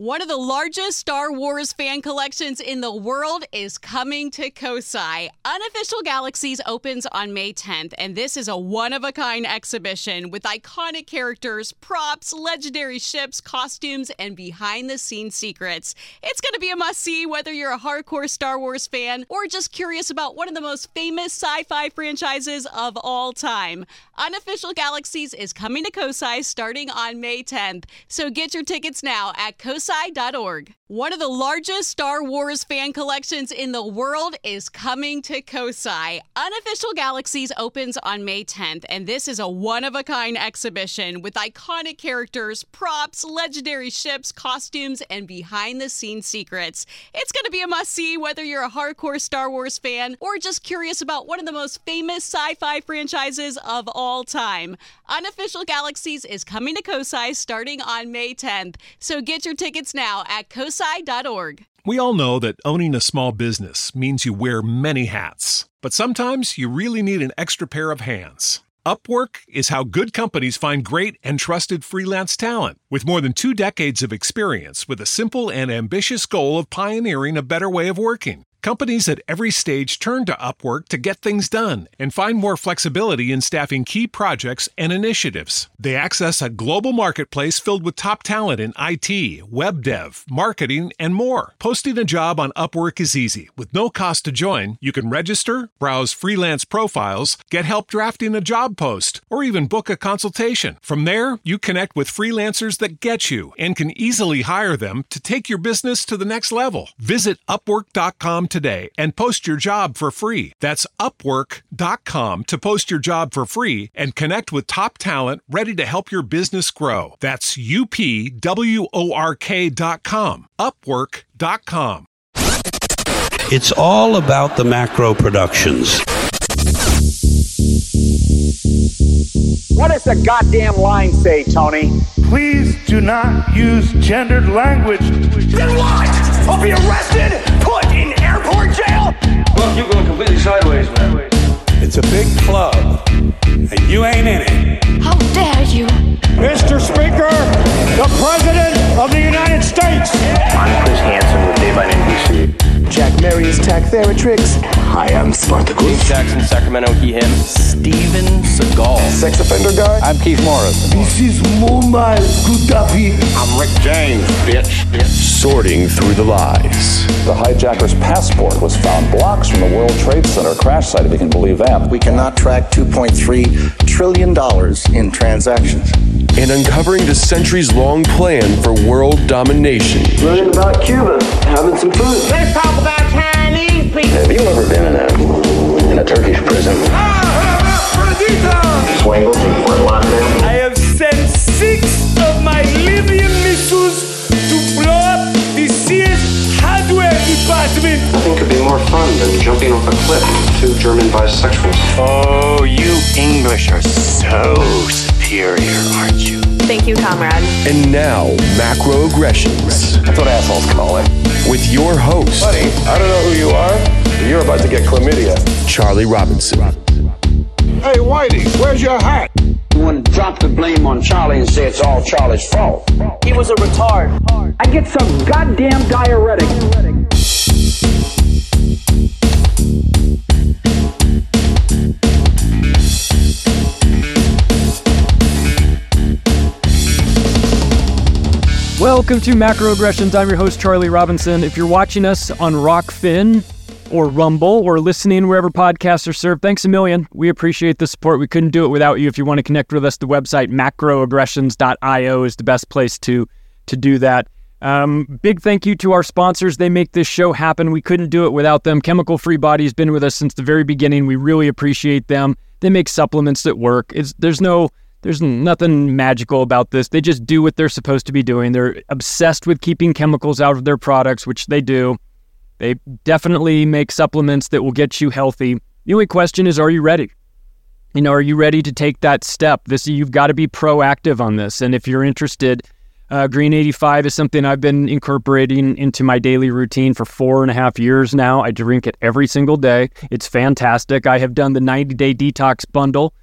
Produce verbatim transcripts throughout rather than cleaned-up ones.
One of the largest Star Wars fan collections in the world is coming to Kosai. Unofficial Galaxies opens on May tenth, and this is a one-of-a-kind exhibition with iconic characters, props, legendary ships, costumes, and behind-the-scenes secrets. It's going to be a must-see whether you're a hardcore Star Wars fan or just curious about one of the most famous sci-fi franchises of all time. Unofficial Galaxies is coming to Kosai starting on May tenth, so get your tickets now at kosai dot org. One of the largest Star Wars fan collections in the world is coming to Kosai. Unofficial Galaxies opens on May tenth, and this is a one-of-a-kind exhibition with iconic characters, props, legendary ships, costumes, and behind-the-scenes secrets. It's going to be a must-see whether you're a hardcore Star Wars fan or just curious about one of the most famous sci-fi franchises of all time. Unofficial Galaxies is coming to Kosai starting on May tenth, so get your tickets now at kosai dot org. We all know that owning a small business means you wear many hats, but sometimes you really need an extra pair of hands. Upwork is how good companies find great and trusted freelance talent. With more than two decades of experience with a simple and ambitious goal of pioneering a better way of working, companies at every stage turn to Upwork to get things done and find more flexibility in staffing key projects and initiatives. They access a global marketplace filled with top talent in I T, web dev, marketing, and more. Posting a job on Upwork is easy. With no cost to join, you can register, browse freelance profiles, get help drafting a job post, or even book a consultation. From there, you connect with freelancers that get you and can easily hire them to take your business to the next level. Visit upwork dot com today and post your job for free. That's upwork dot com to post your job for free and connect with top talent ready to help your business grow. That's U P W O R K dot com. upwork dot com. It's all about the macro productions. What does the goddamn line say, Tony? Please do not use gendered language. Then what? I'll be arrested, put in airport jail? Look, you're going completely sideways, man. It's a big club, and you ain't in it. How dare you? Mister Speaker, the President of the United States. I'm Chris Hansen with Dave on N B C. Jack Marius Tack Theratrix. Hi, I'm Spartacus. Jackson, Sacramento, he, him. Steven Seagal. Sex offender guy. I'm Keith Morris. This is Muammar Gaddafi. I'm Rick James, bitch. bitch. Sorting through the lies. The hijacker's passport was found blocks from the World Trade Center crash site, if you can believe that. We cannot track two point three trillion dollars in transactions. And uncovering the centuries-long plan for world domination. Learning about Cuba, having some food. Let's talk about Chinese people. Have you ever been in a in a Turkish prison? Swangles and Fort Lauderdale. I have sent six of my Libyan missiles to blow up the Sears hardware department. Nothing could be more fun than jumping off a cliff with two German bisexuals. Oh, you English are so superior, aren't you? Thank you, comrade. And now, macroaggressions. That's what assholes call it. With your host, Buddy, I don't know who you are, but you're about to get chlamydia. Charlie Robinson. Hey, Whitey, where's your hat? You want to drop the blame on Charlie and say it's all Charlie's fault. He was a retard. I get some goddamn diuretic. Welcome to Macroaggressions. I'm your host, Charlie Robinson. If you're watching us on Rockfin or Rumble or listening wherever podcasts are served, thanks a million. We appreciate the support. We couldn't do it without you. If you want to connect with us, the website macroaggressions dot io is the best place to, to do that. Um, big thank you to our sponsors. They make this show happen. We couldn't do it without them. Chemical Free Body's been with us since the very beginning. We really appreciate them. They make supplements that work. It's, there's no... There's nothing magical about this. They just do what they're supposed to be doing. They're obsessed with keeping chemicals out of their products, which they do. They definitely make supplements that will get you healthy. The only question is, are you ready? You know, are you ready to take that step? This, you've got to be proactive on this. And if you're interested, uh, Green eighty-five is something I've been incorporating into my daily routine for four and a half years now. I drink it every single day. It's fantastic. I have done the ninety-day detox bundle.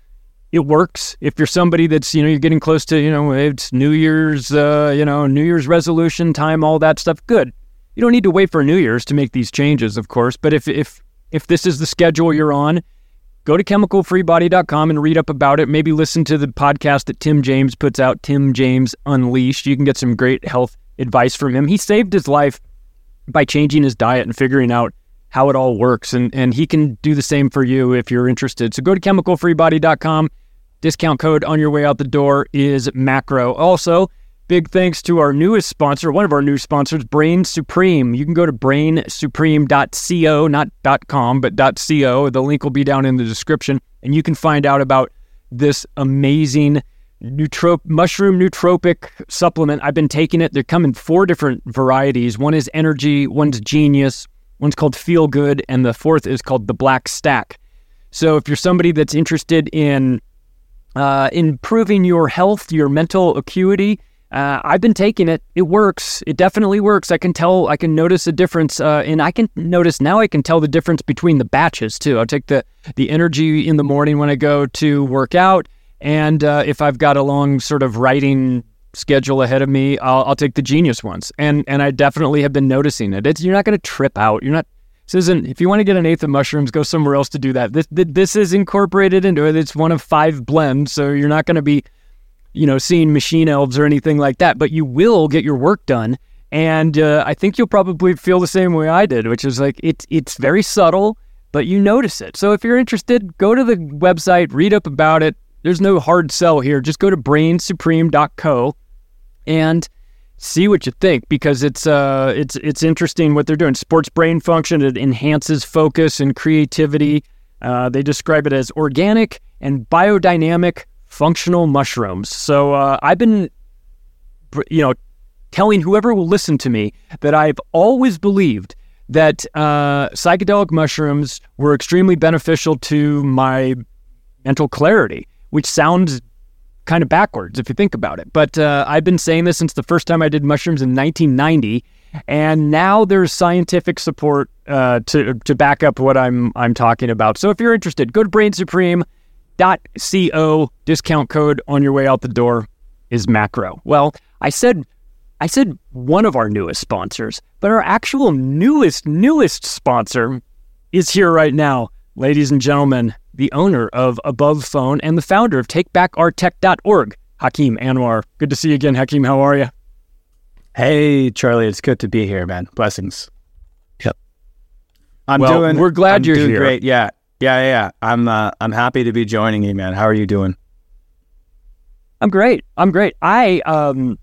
it works. If you're somebody that's, you know, you're getting close to, you know, it's New Year's, uh, you know, New Year's resolution time, all that stuff, good. You don't need to wait for New Year's to make these changes, of course. But if if if this is the schedule you're on, go to chemical free body dot com and read up about it. Maybe listen to the podcast that Tim James puts out, Tim James Unleashed. You can get some great health advice from him. He saved his life by changing his diet and figuring out how it all works. And, and he can do the same for you if you're interested. So go to chemical free body dot com. Discount code on your way out the door is Macro. Also, big thanks to our newest sponsor, one of our new sponsors, Brain Supreme. You can go to brain supreme dot co, not .com, but .co. The link will be down in the description, and you can find out about this amazing nootrop- mushroom nootropic supplement. I've been taking it. They come in four different varieties. One is Energy, one's Genius, one's called Feel Good, and the fourth is called the Black Stack. So if you're somebody that's interested in uh, improving your health, your mental acuity, Uh, I've been taking it. It works. It definitely works. I can tell, I can notice a difference. Uh, and I can notice now I can tell the difference between the batches too. I'll take the, the Energy in the morning when I go to work out. And uh, if I've got a long sort of writing schedule ahead of me, I'll, I'll take the Genius ones. And and I definitely have been noticing it. It's, you're not going to trip out. You're not, this isn't, if you want to get an eighth of mushrooms, go somewhere else to do that. This, this is incorporated into it. It's one of five blends. So you're not going to be, you know, seeing machine elves or anything like that, but you will get your work done. And uh, I think you'll probably feel the same way I did, which is like, it's, it's very subtle, but you notice it. So if you're interested, go to the website, read up about it. There's no hard sell here. Just go to brain supreme dot co and see what you think, because it's, uh, it's, it's interesting what they're doing. Sports brain function. It enhances focus and creativity. Uh, they describe it as organic and biodynamic functional mushrooms. So uh, I've been, you know, telling whoever will listen to me that I've always believed that uh, psychedelic mushrooms were extremely beneficial to my mental clarity, which sounds kind of backwards if you think about it. But uh, I've been saying this since the first time I did mushrooms in nineteen ninety, and now there's scientific support uh, to to back up what I'm I'm talking about. So if you're interested, go to brain supreme dot co. Discount code on your way out the door is Macro. Well, I said I said one of our newest sponsors, but our actual newest newest sponsor is here right now, ladies and gentlemen. The owner of Above Phone and the founder of take back our tech dot org, Hakeem Anwar. Good to see you again, Hakeem. How are you? Hey, Charlie. It's good to be here, man. Blessings. Yep. I'm well, doing. We're glad I'm you're doing here. Great. Yeah. Yeah. Yeah. I'm. Uh, I'm happy to be joining you, man. How are you doing? I'm great. I'm great. I um.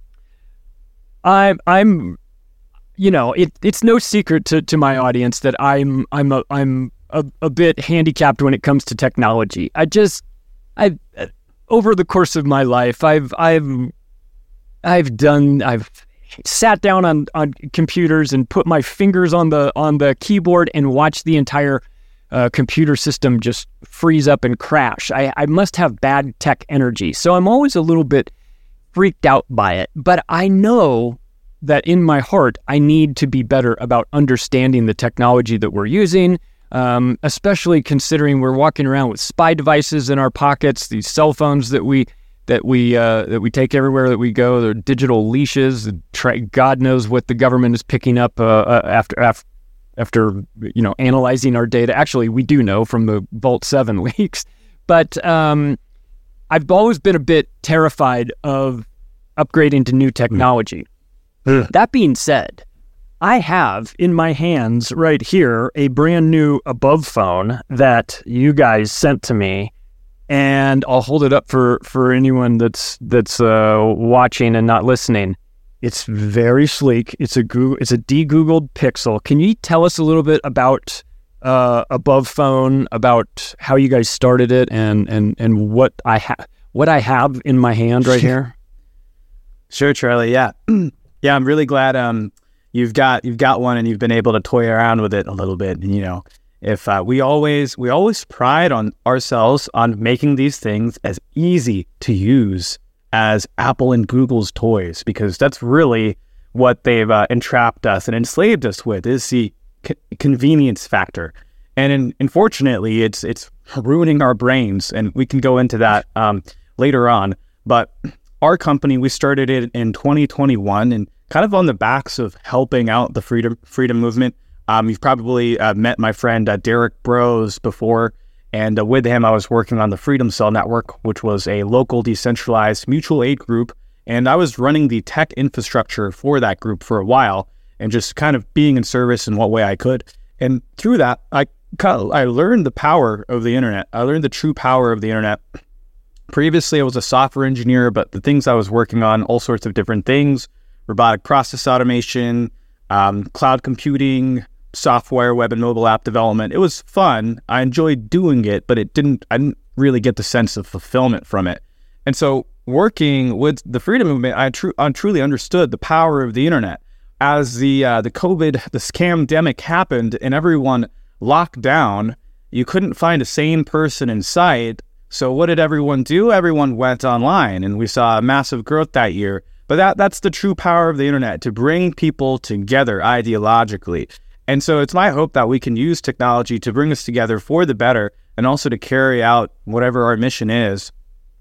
I'm. I'm. You know, it. It's no secret to, to my audience that I'm. I'm. A, I'm. A, a bit handicapped when it comes to technology. I just, I've, over the course of my life, I've, I've, I've done, I've sat down on, on computers and put my fingers on the, on the keyboard and watched the entire uh, computer system just freeze up and crash. I, I must have bad tech energy. So I'm always a little bit freaked out by it, but I know that in my heart, I need to be better about understanding the technology that we're using. Um, especially considering we're walking around with spy devices in our pockets, these cell phones that we that we uh, that we take everywhere that we go. They're digital leashes. Tra- God knows what the government is picking up uh, uh, after after after you know analyzing our data. Actually, we do know from the Vault seven leaks, but um, I've always been a bit terrified of upgrading to new technology. Mm. That being said, I have in my hands right here a brand new Above Phone that you guys sent to me, and I'll hold it up for, for anyone that's that's uh, watching and not listening. It's very sleek. It's a Google, it's a de-Googled Pixel. Can you tell us a little bit about uh, Above Phone, about how you guys started it, and and and what I have what I have in my hand right here? Sure, Charlie. Yeah, yeah. I'm really glad. Um. You've got you've got one, and you've been able to toy around with it a little bit. And, you know, if uh, we always we always pride on ourselves on making these things as easy to use as Apple and Google's toys, because that's really what they've uh, entrapped us and enslaved us with, is the c- convenience factor. And in, unfortunately, it's it's ruining our brains, and we can go into that um, later on. But our company, we started it in twenty twenty-one, and kind of on the backs of helping out the freedom freedom movement. Um, you've probably uh, met my friend uh, Derek Bros before, and uh, with him, I was working on the Freedom Cell Network, which was a local decentralized mutual aid group, and I was running the tech infrastructure for that group for a while, and just kind of being in service in what way I could. And through that, I I learned the power of the internet. I learned the true power of the internet. Previously, I was a software engineer, but the things I was working on, all sorts of different things, robotic process automation, um, cloud computing, software, web and mobile app development. It was fun. I enjoyed doing it, but it didn't, I didn't really get the sense of fulfillment from it. And so working with the freedom movement, I, tr- I truly understood the power of the internet. As the uh, the COVID, the scamdemic happened and everyone locked down, you couldn't find a sane person in sight. So what did everyone do? Everyone went online, and we saw a massive growth that year. But that that's the true power of the internet, to bring people together ideologically. And so it's my hope that we can use technology to bring us together for the better, and also to carry out whatever our mission is.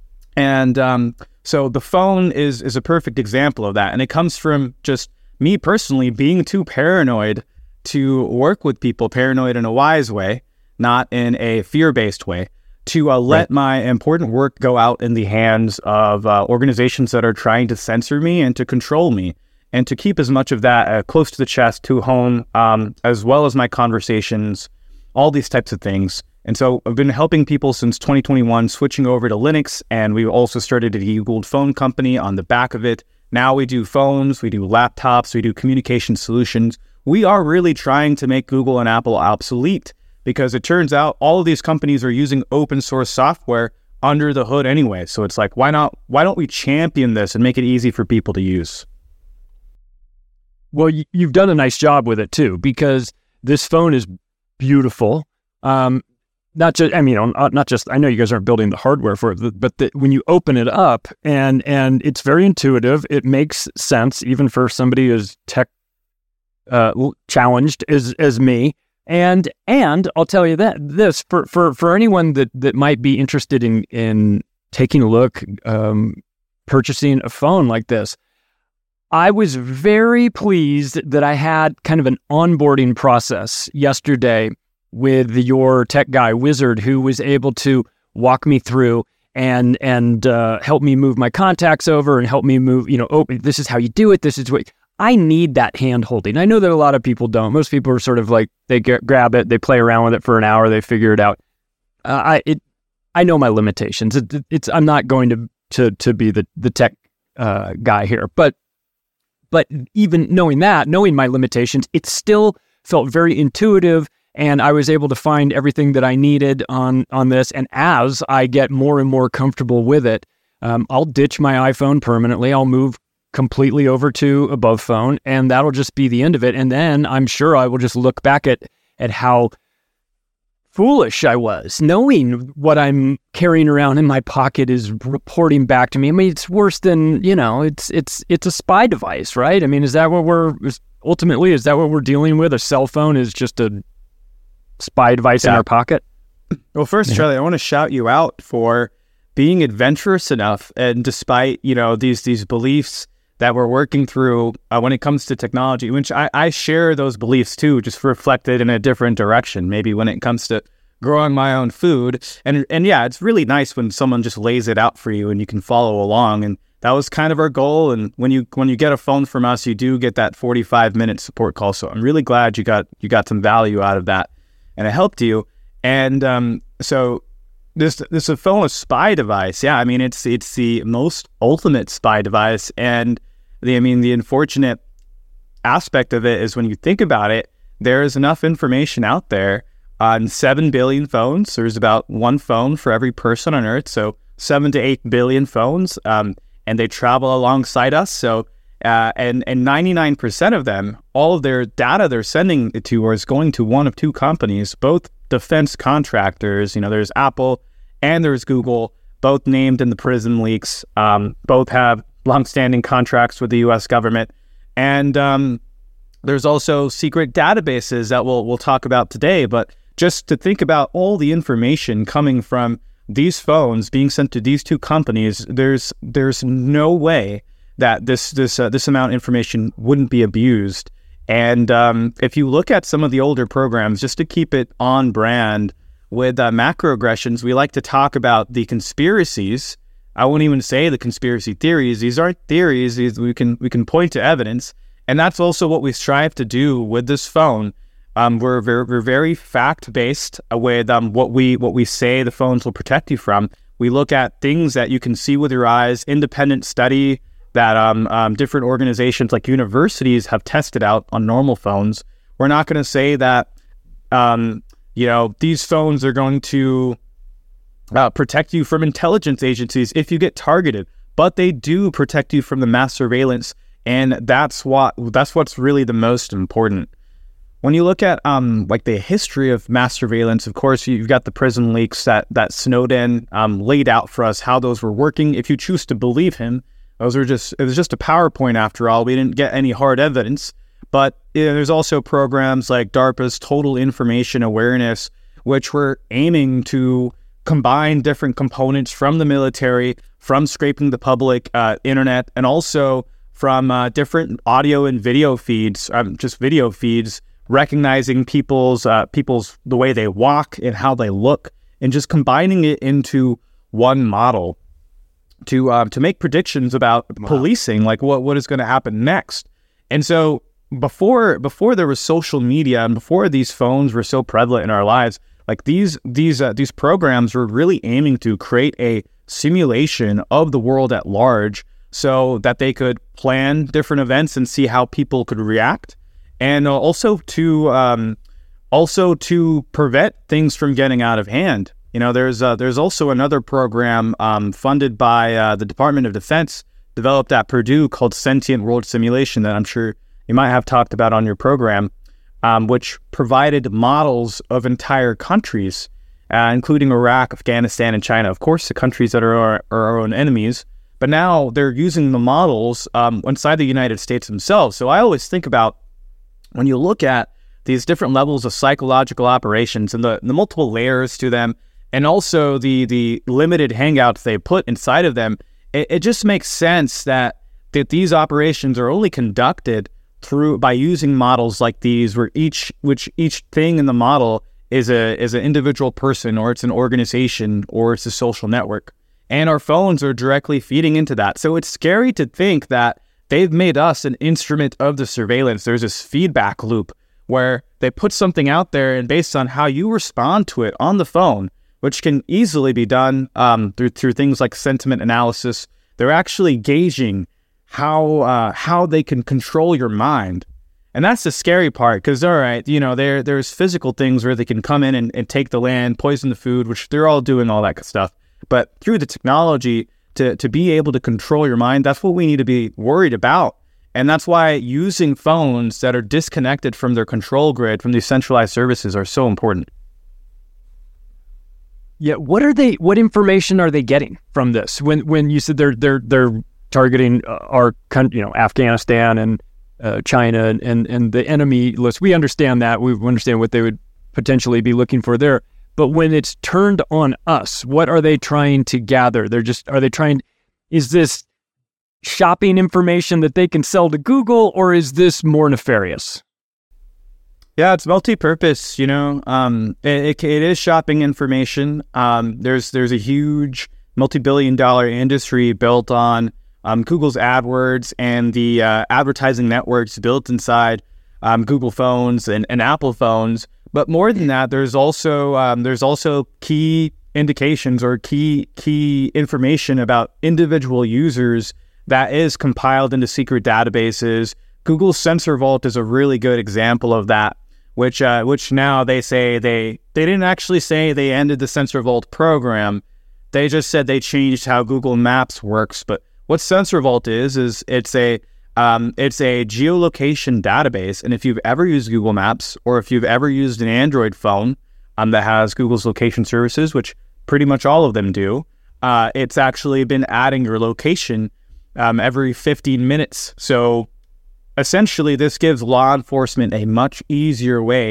And um, so the phone is is a perfect example of that. And it comes from just me personally being too paranoid to work with people, paranoid in a wise way, not in a fear-based way, to uh, let right. my important work go out in the hands of uh, organizations that are trying to censor me and to control me, and to keep as much of that uh, close to the chest, to home, um, as well as my conversations, all these types of things. And so I've been helping people since twenty twenty-one, switching over to Linux, and we also started a Googled phone company on the back of it. Now we do phones, we do laptops, we do communication solutions. We are really trying to make Google and Apple obsolete, because it turns out all of these companies are using open source software under the hood anyway. So it's like, why not? Why don't we champion this and make it easy for people to use? Well, you've done a nice job with it too, because this phone is beautiful. Um, not just, I mean, not just, I know you guys aren't building the hardware for it, but the, when you open it up, and and it's very intuitive, it makes sense even for somebody as tech uh, challenged as as me. And and I'll tell you that this for for for anyone that that might be interested in in taking a look, um, purchasing a phone like this, I was very pleased that I had kind of an onboarding process yesterday with your tech guy, Wizard, who was able to walk me through and and uh, help me move my contacts over and help me move, you know, oh, this is how you do it. This is what I need, that hand holding. I know that a lot of people don't. Most people are sort of like, they get, grab it, they play around with it for an hour, they figure it out. Uh, I it I know my limitations. It, it's I'm not going to to to be the the tech uh, guy here, but. But even knowing that, knowing my limitations, it still felt very intuitive, and I was able to find everything that I needed on, on this. And as I get more and more comfortable with it, um, I'll ditch my iPhone permanently. I'll move completely over to Above Phone, and that'll just be the end of it. And then I'm sure I will just look back at, at how foolish I was, knowing what I'm carrying around in my pocket is reporting back to me. I mean, it's worse than, you know, it's it's it's a spy device, right? I mean, is that what we're, is, ultimately, is that what we're dealing with? A cell phone is just a spy device yeah. in our pocket? Well, first, yeah. Charlie, I want to shout you out for being adventurous enough, and despite, you know, these these beliefs that we're working through uh, when it comes to technology, which I, I share those beliefs too, just reflected in a different direction, maybe when it comes to growing my own food. And and yeah, it's really nice when someone just lays it out for you and you can follow along. And that was kind of our goal. And when you when you get a phone from us, you do get that forty-five minute support call. So I'm really glad you got you got some value out of that, and it helped you. And um, so this this a phone a spy device. Yeah, I mean, it's it's the most ultimate spy device. And the, I mean, the unfortunate aspect of it is when you think about it, there is enough information out there on seven billion phones. There's about one phone for every person on Earth. So seven to eight billion phones, um, and they travel alongside us. So, uh, and, and ninety-nine percent of them, all of their data they're sending it to or is going to one of two companies, both defense contractors. You know, there's Apple and there's Google, both named in the PRISM leaks. Um, both have longstanding contracts with the U S government. And um, there's also secret databases that we'll we'll talk about today. But just to think about all the information coming from these phones being sent to these two companies, there's there's no way that this this uh, this amount of information wouldn't be abused. And um, if you look at some of the older programs, just to keep it on brand with uh, macroaggressions, we like to talk about the conspiracies. I won't even say the conspiracy theories. These aren't theories. These, we can we can point to evidence, and that's also what we strive to do with this phone. Um, we're very, we're very fact-based with um, what we what we say the phones will protect you from. We look at things that you can see with your eyes, independent study that um, um, different organizations like universities have tested out on normal phones. We're not going to say that, um, you know, these phones are going to uh, protect you from intelligence agencies if you get targeted, but they do protect you from the mass surveillance, and that's what that's what's really the most important. When you look at um, like the history of mass surveillance, of course, you've got the prison leaks that that Snowden um, laid out for us how those were working. If you choose to believe him, those were just it was just a PowerPoint after all. We didn't get any hard evidence. But you know, there's also programs like DARPA's Total Information Awareness, which were aiming to combine different components from the military, from scraping the public uh, internet, and also from uh, different audio and video feeds, um, just video feeds, recognizing people's uh, people's the way they walk and how they look, and just combining it into one model to uh, to make predictions about wow. policing, like what what is going to happen next. And so before before there was social media and before these phones were so prevalent in our lives, like these these uh, these programs were really aiming to create a simulation of the world at large, so that they could plan different events and see how people could react. And also to um, also to prevent things from getting out of hand. You know, there's uh, there's also another program um, funded by uh, the Department of Defense, developed at Purdue, called Sentient World Simulation, that I'm sure you might have talked about on your program, um, which provided models of entire countries, uh, including Iraq, Afghanistan, and China. Of course, the countries that are our, are our own enemies. But now they're using the models um, inside the United States themselves. So I always think about, when you look at these different levels of psychological operations and the, the multiple layers to them, and also the the limited hangouts they put inside of them, it, it just makes sense that, that these operations are only conducted through by using models like these, where each which each thing in the model is a is an individual person, or it's an organization, or it's a social network. And our phones are directly feeding into that. So it's scary to think that they've made us an instrument of the surveillance. There's this feedback loop where they put something out there, and based on how you respond to it on the phone, which can easily be done um, through through things like sentiment analysis, they're actually gauging how uh, how they can control your mind. And that's the scary part, because, all right, you know, there there's physical things where they can come in and, and take the land, poison the food, which they're all doing all that good stuff. But through the technology, To, to be able to control your mind, that's what we need to be worried about. And that's why using phones that are disconnected from their control grid, from these centralized services, are so important. Yeah, what are they? What information are they getting from this? When when you said they're they're they're targeting our country, you know, Afghanistan and uh, China and, and and the enemy list, we understand that. We understand what they would potentially be looking for there. But when it's turned on us, what are they trying to gather? They're just, are they trying, is this shopping information that they can sell to Google, or is this more nefarious? Yeah, it's multi-purpose, you know. Um, it, it is shopping information. Um, there's there's a huge multi-billion dollar industry built on um, Google's AdWords and the uh, advertising networks built inside um, Google phones and, and Apple phones. But more than that, there's also um, there's also key indications or key key information about individual users that is compiled into secret databases. Google's Sensor Vault is a really good example of that, which uh, which now they say they they didn't actually say they ended the Sensor Vault program. They just said they changed how Google Maps works. But what Sensor Vault is is it's a Um, it's a geolocation database, and if you've ever used Google Maps, or if you've ever used an Android phone um, that has Google's location services, which pretty much all of them do, uh, it's actually been adding your location um, every fifteen minutes. So essentially, this gives law enforcement a much easier way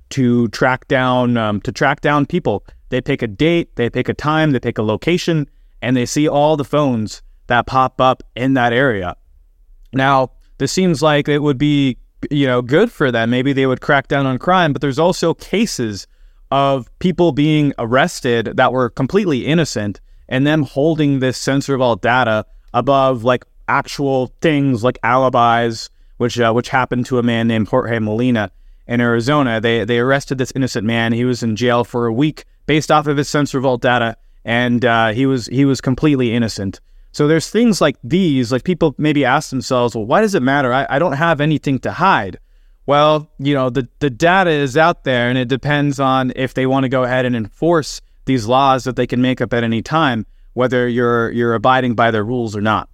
to track down um, to track down people. They pick a date, they pick a time, they pick a location, and they see all the phones that pop up in that area. Now, this seems like it would be, you know, good for them. Maybe they would crack down on crime, but there's also cases of people being arrested that were completely innocent and them holding this censor vault data above like actual things like alibis, which uh, which happened to a man named Jorge Molina in Arizona. They they arrested this innocent man. He was in jail for a week based off of his censor vault data, and uh, he was he was completely innocent. So there's things like these, like people maybe ask themselves, well, why does it matter? I, I don't have anything to hide. Well, you know, the, the data is out there, and it depends on if they want to go ahead and enforce these laws that they can make up at any time, whether you're you're abiding by their rules or not.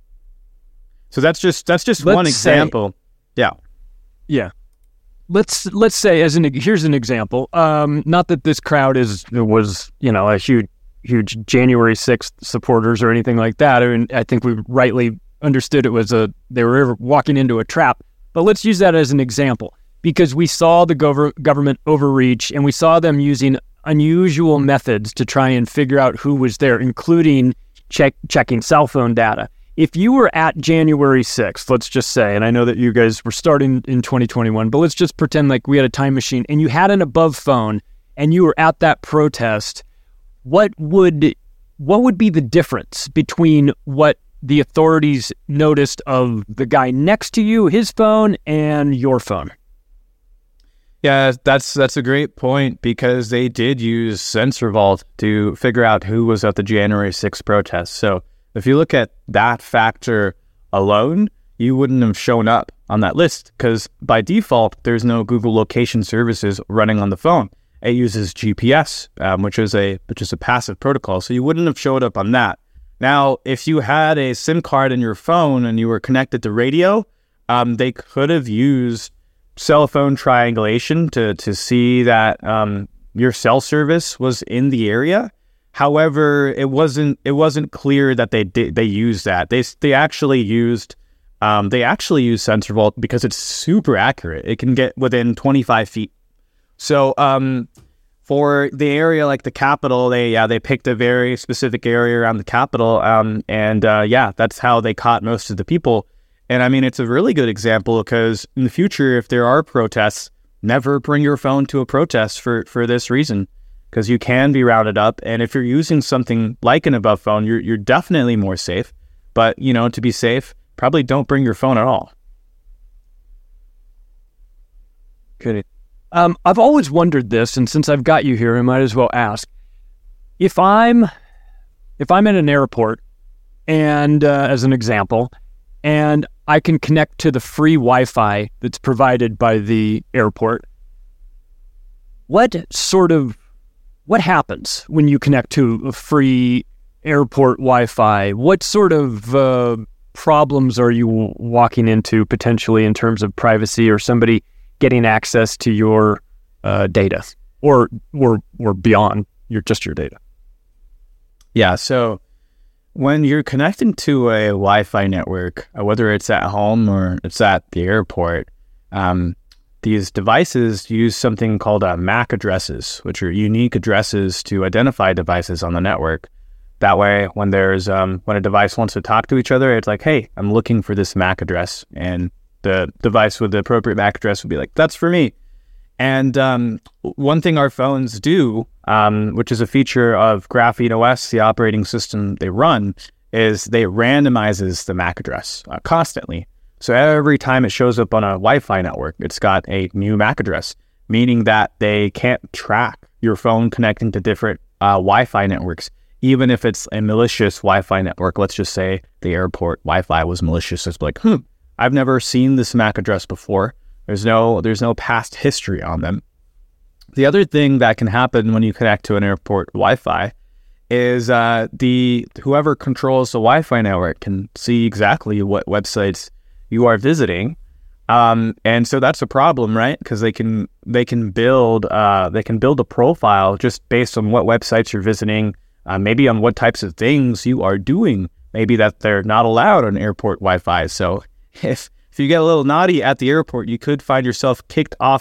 So that's just that's just let's one example. Say, yeah. Yeah. Let's let's say as an here's an example. Um, not that this crowd is was, you know, a huge huge January sixth supporters or anything like that. I mean, I think we rightly understood it was a they were walking into a trap. But let's use that as an example, because we saw the gov- government overreach, and we saw them using unusual methods to try and figure out who was there, including check checking cell phone data. If you were at January sixth, let's just say, and I know that you guys were starting in twenty twenty-one, but let's just pretend like we had a time machine and you had an above phone and you were at that protest, what would what would be the difference between what the authorities noticed of the guy next to you, his phone, and your phone? Yeah, that's that's a great point, because they did use censor vault to figure out who was at the January sixth protest. So if you look at that factor alone, you wouldn't have shown up on that list, because by default, there's no Google location services running on the phone. It uses G P S, um, which is a which is a passive protocol. So you wouldn't have showed up on that. Now, if you had a SIM card in your phone and you were connected to radio, um, they could have used cell phone triangulation to to see that um, your cell service was in the area. However, it wasn't it wasn't clear that they did they used that. They they actually used um, they actually used censor vault because it's super accurate. It can get within twenty-five feet. So um, for the area like the Capitol, they yeah they picked a very specific area around the Capitol, um, and uh, yeah, that's how they caught most of the people. And I mean, it's a really good example, because in the future, if there are protests, never bring your phone to a protest for for this reason, because you can be rounded up. And if you're using something like an above phone, you're you're definitely more safe. But you know, to be safe, probably don't bring your phone at all. Good. Um, I've always wondered this, and since I've got you here, I might as well ask. If I'm, if I'm at an airport, and uh, as an example, and I can connect to the free Wi-Fi that's provided by the airport, what sort of, what happens when you connect to a free airport Wi-Fi? What sort of uh, problems are you walking into potentially in terms of privacy, or somebody getting access to your uh, data, or or or beyond your just your data? Yeah, so when you're connecting to a Wi-Fi network, uh, whether it's at home or it's at the airport, um, these devices use something called uh, M A C addresses, which are unique addresses to identify devices on the network. That way, when there's um, when a device wants to talk to each other, it's like, hey, I'm looking for this M A C address, and the device with the appropriate M A C address would be like, that's for me. And um, one thing our phones do, um, which is a feature of Graphene O S, the operating system they run, is they randomizes the M A C address uh, constantly. So every time it shows up on a Wi-Fi network, it's got a new M A C address, meaning that they can't track your phone connecting to different uh, Wi-Fi networks, even if it's a malicious Wi-Fi network. Let's just say the airport Wi-Fi was malicious. It's like, hmm, I've never seen this M A C address before. There's no there's no past history on them. The other thing that can happen when you connect to an airport Wi-Fi is uh, the whoever controls the Wi-Fi network can see exactly what websites you are visiting, um, and so that's a problem, right? Because they can they can build uh, they can build a profile just based on what websites you're visiting, uh, maybe on what types of things you are doing, maybe that they're not allowed on airport Wi-Fi. So if if you get a little naughty at the airport, you could find yourself kicked off of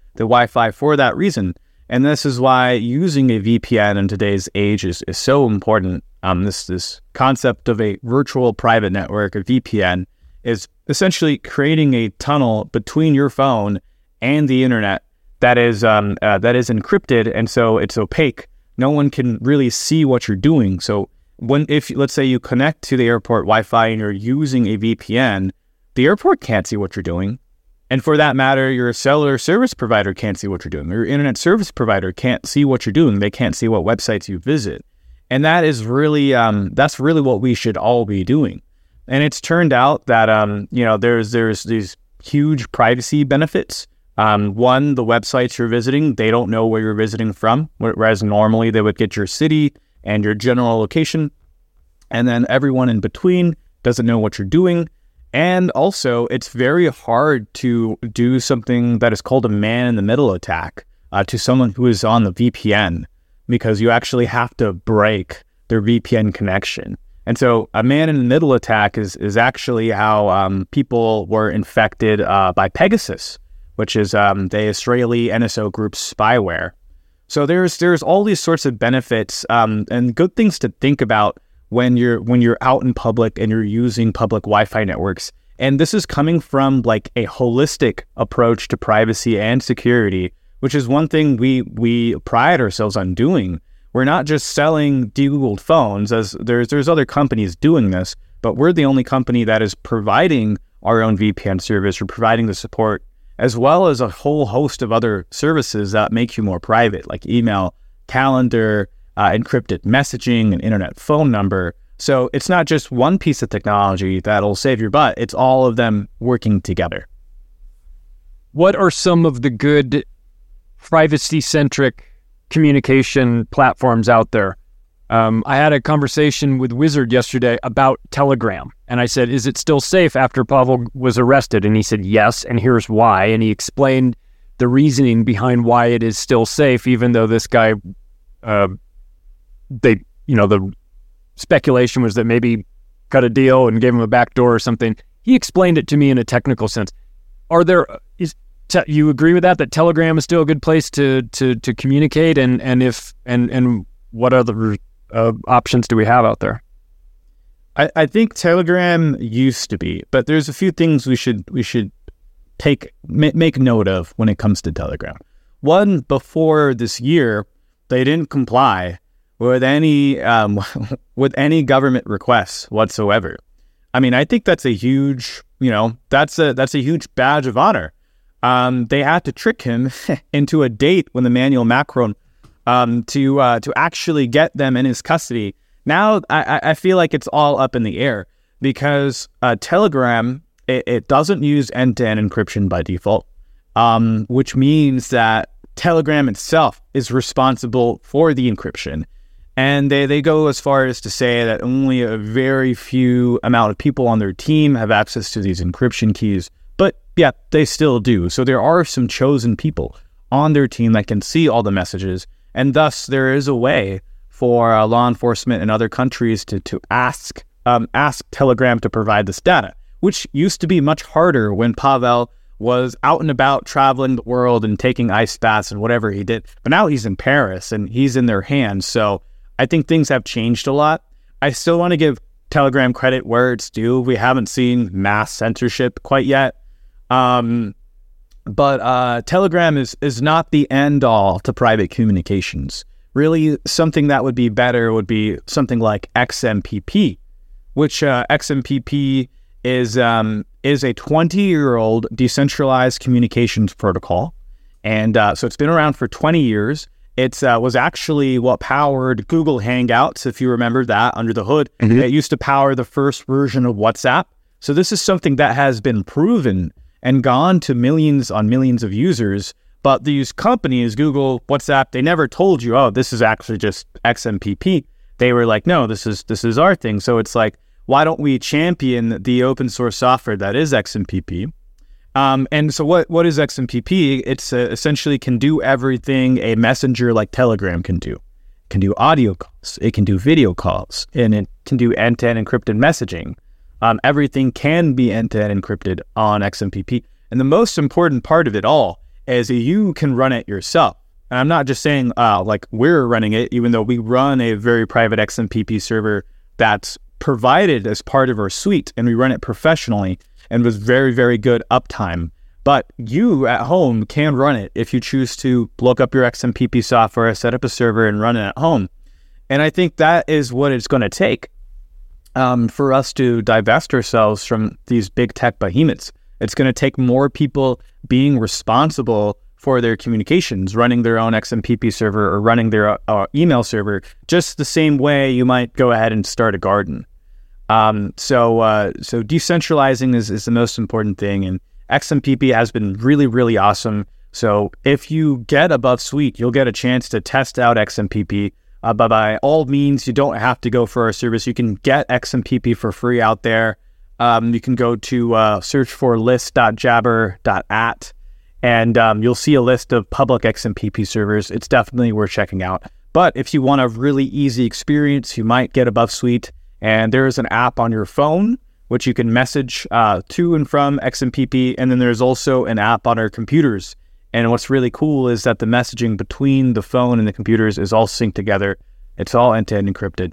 the Wi-Fi for that reason. And this is why using a V P N in today's age is, is so important. Um, this this concept of a virtual private network, a V P N, is essentially creating a tunnel between your phone and the internet that is um, uh, that is encrypted, and so it's opaque. No one can really see what you're doing. So when, if let's say you connect to the airport Wi-Fi and you're using a V P N, the airport can't see what you're doing. And for that matter, your cellular service provider can't see what you're doing. Your internet service provider can't see what you're doing. They can't see what websites you visit. And that is really, um, that's really what we should all be doing. And it's turned out that, um, you know, there's there's these huge privacy benefits. Um, one, the websites you're visiting, they don't know where you're visiting from, whereas normally they would get your city and your general location. And then everyone in between doesn't know what you're doing. And also, it's very hard to do something that is called a man-in-the-middle attack uh, to someone who is on the V P N, because you actually have to break their V P N connection. And so a man-in-the-middle attack is is actually how um, people were infected uh, by Pegasus, which is um, the Israeli N S O group's spyware. So there's there's all these sorts of benefits um, and good things to think about when you're when you're out in public and you're using public Wi-Fi networks. And this is coming from like a holistic approach to privacy and security, which is one thing we we pride ourselves on doing. We're not just selling de-Googled phones, as there's there's other companies doing this, but we're the only company that is providing our own V P N service or providing the support, as well as a whole host of other services that make you more private, like email, calendar, Uh, encrypted messaging, and internet phone number. So it's not just one piece of technology that'll save your butt. It's all of them working together. What are some of the good privacy-centric communication platforms out there? Um, I had a conversation with Wizard yesterday about Telegram, and I said, is it still safe after Pavel was arrested? And he said, yes, and here's why. And he explained the reasoning behind why it is still safe, even though this guy... Uh, They, you know, the speculation was that maybe cut a deal and gave him a back door or something. He explained it to me in a technical sense. Are there, is, te- you agree with that, that Telegram is still a good place to to to communicate? And, and if, and, and what other uh, options do we have out there? I, I think Telegram used to be, but there's a few things we should, we should take, ma- make note of when it comes to Telegram. One, before this year, they didn't comply with any um, with any government requests whatsoever. I mean, I think that's a huge, you know, that's a that's a huge badge of honor. Um, they had to trick him into a date with Emmanuel Macron um, to uh, to actually get them in his custody. Now, I, I feel like it's all up in the air because uh, Telegram it, it doesn't use end-to-end encryption by default, um, which means that Telegram itself is responsible for the encryption. And they, they go as far as to say that only a very few amount of people on their team have access to these encryption keys. But yeah, they still do. So there are some chosen people on their team that can see all the messages. And thus there is a way for uh, law enforcement in other countries to, to ask, um, ask Telegram to provide this data, which used to be much harder when Pavel was out and about traveling the world and taking ice baths and whatever he did. But now he's in Paris and he's in their hands. So I think things have changed a lot. I still want to give Telegram credit where it's due. We haven't seen mass censorship quite yet. Um, but uh, Telegram is, is not the end all to private communications. Really, something that would be better would be something like X M P P, which uh, X M P P is um, is a twenty-year-old decentralized communications protocol. And uh, so it's been around for twenty years. It uh, was actually what powered Google Hangouts, if you remember that, under the hood. Mm-hmm. It used to power the first version of WhatsApp. So this is something that has been proven and gone to millions on millions of users. But these companies, Google, WhatsApp, they never told you, oh, this is actually just X M P P. They were like, no, this is this is our thing. So it's like, why don't we champion the open source software that is X M P P? Um, and so what, what is X M P P? It's uh, essentially can do everything a messenger like Telegram can do. It can do audio calls. It can do video calls. And it can do end-to-end encrypted messaging. Um, everything can be end-to-end encrypted on X M P P. And the most important part of it all is you can run it yourself. And I'm not just saying uh, like we're running it, even though we run a very private X M P P server that's provided as part of our suite, and we run it professionally and with very, very good uptime. But you at home can run it if you choose to look up your X M P P software, set up a server, and run it at home. And I think that is what it's going to take um, for us to divest ourselves from these big tech behemoths. It's going to take more people being responsible for their communications, running their own X M P P server or running their uh, email server, just the same way you might go ahead and start a garden. Um, so uh, so decentralizing is, is the most important thing, and X M P P has been really, really awesome. So if you get Above Suite, you'll get a chance to test out X M P P. Uh, but by all means, you don't have to go for our service. You can get X M P P for free out there. Um, you can go to uh, search for list dot jabber dot at, and um, you'll see a list of public X M P P servers. It's definitely worth checking out. But if you want a really easy experience, you might get Above Suite, and there is an app on your phone which you can message uh, to and from X M P P, and then there's also an app on our computers. And what's really cool is that the messaging between the phone and the computers is all synced together. It's all end-to-end encrypted.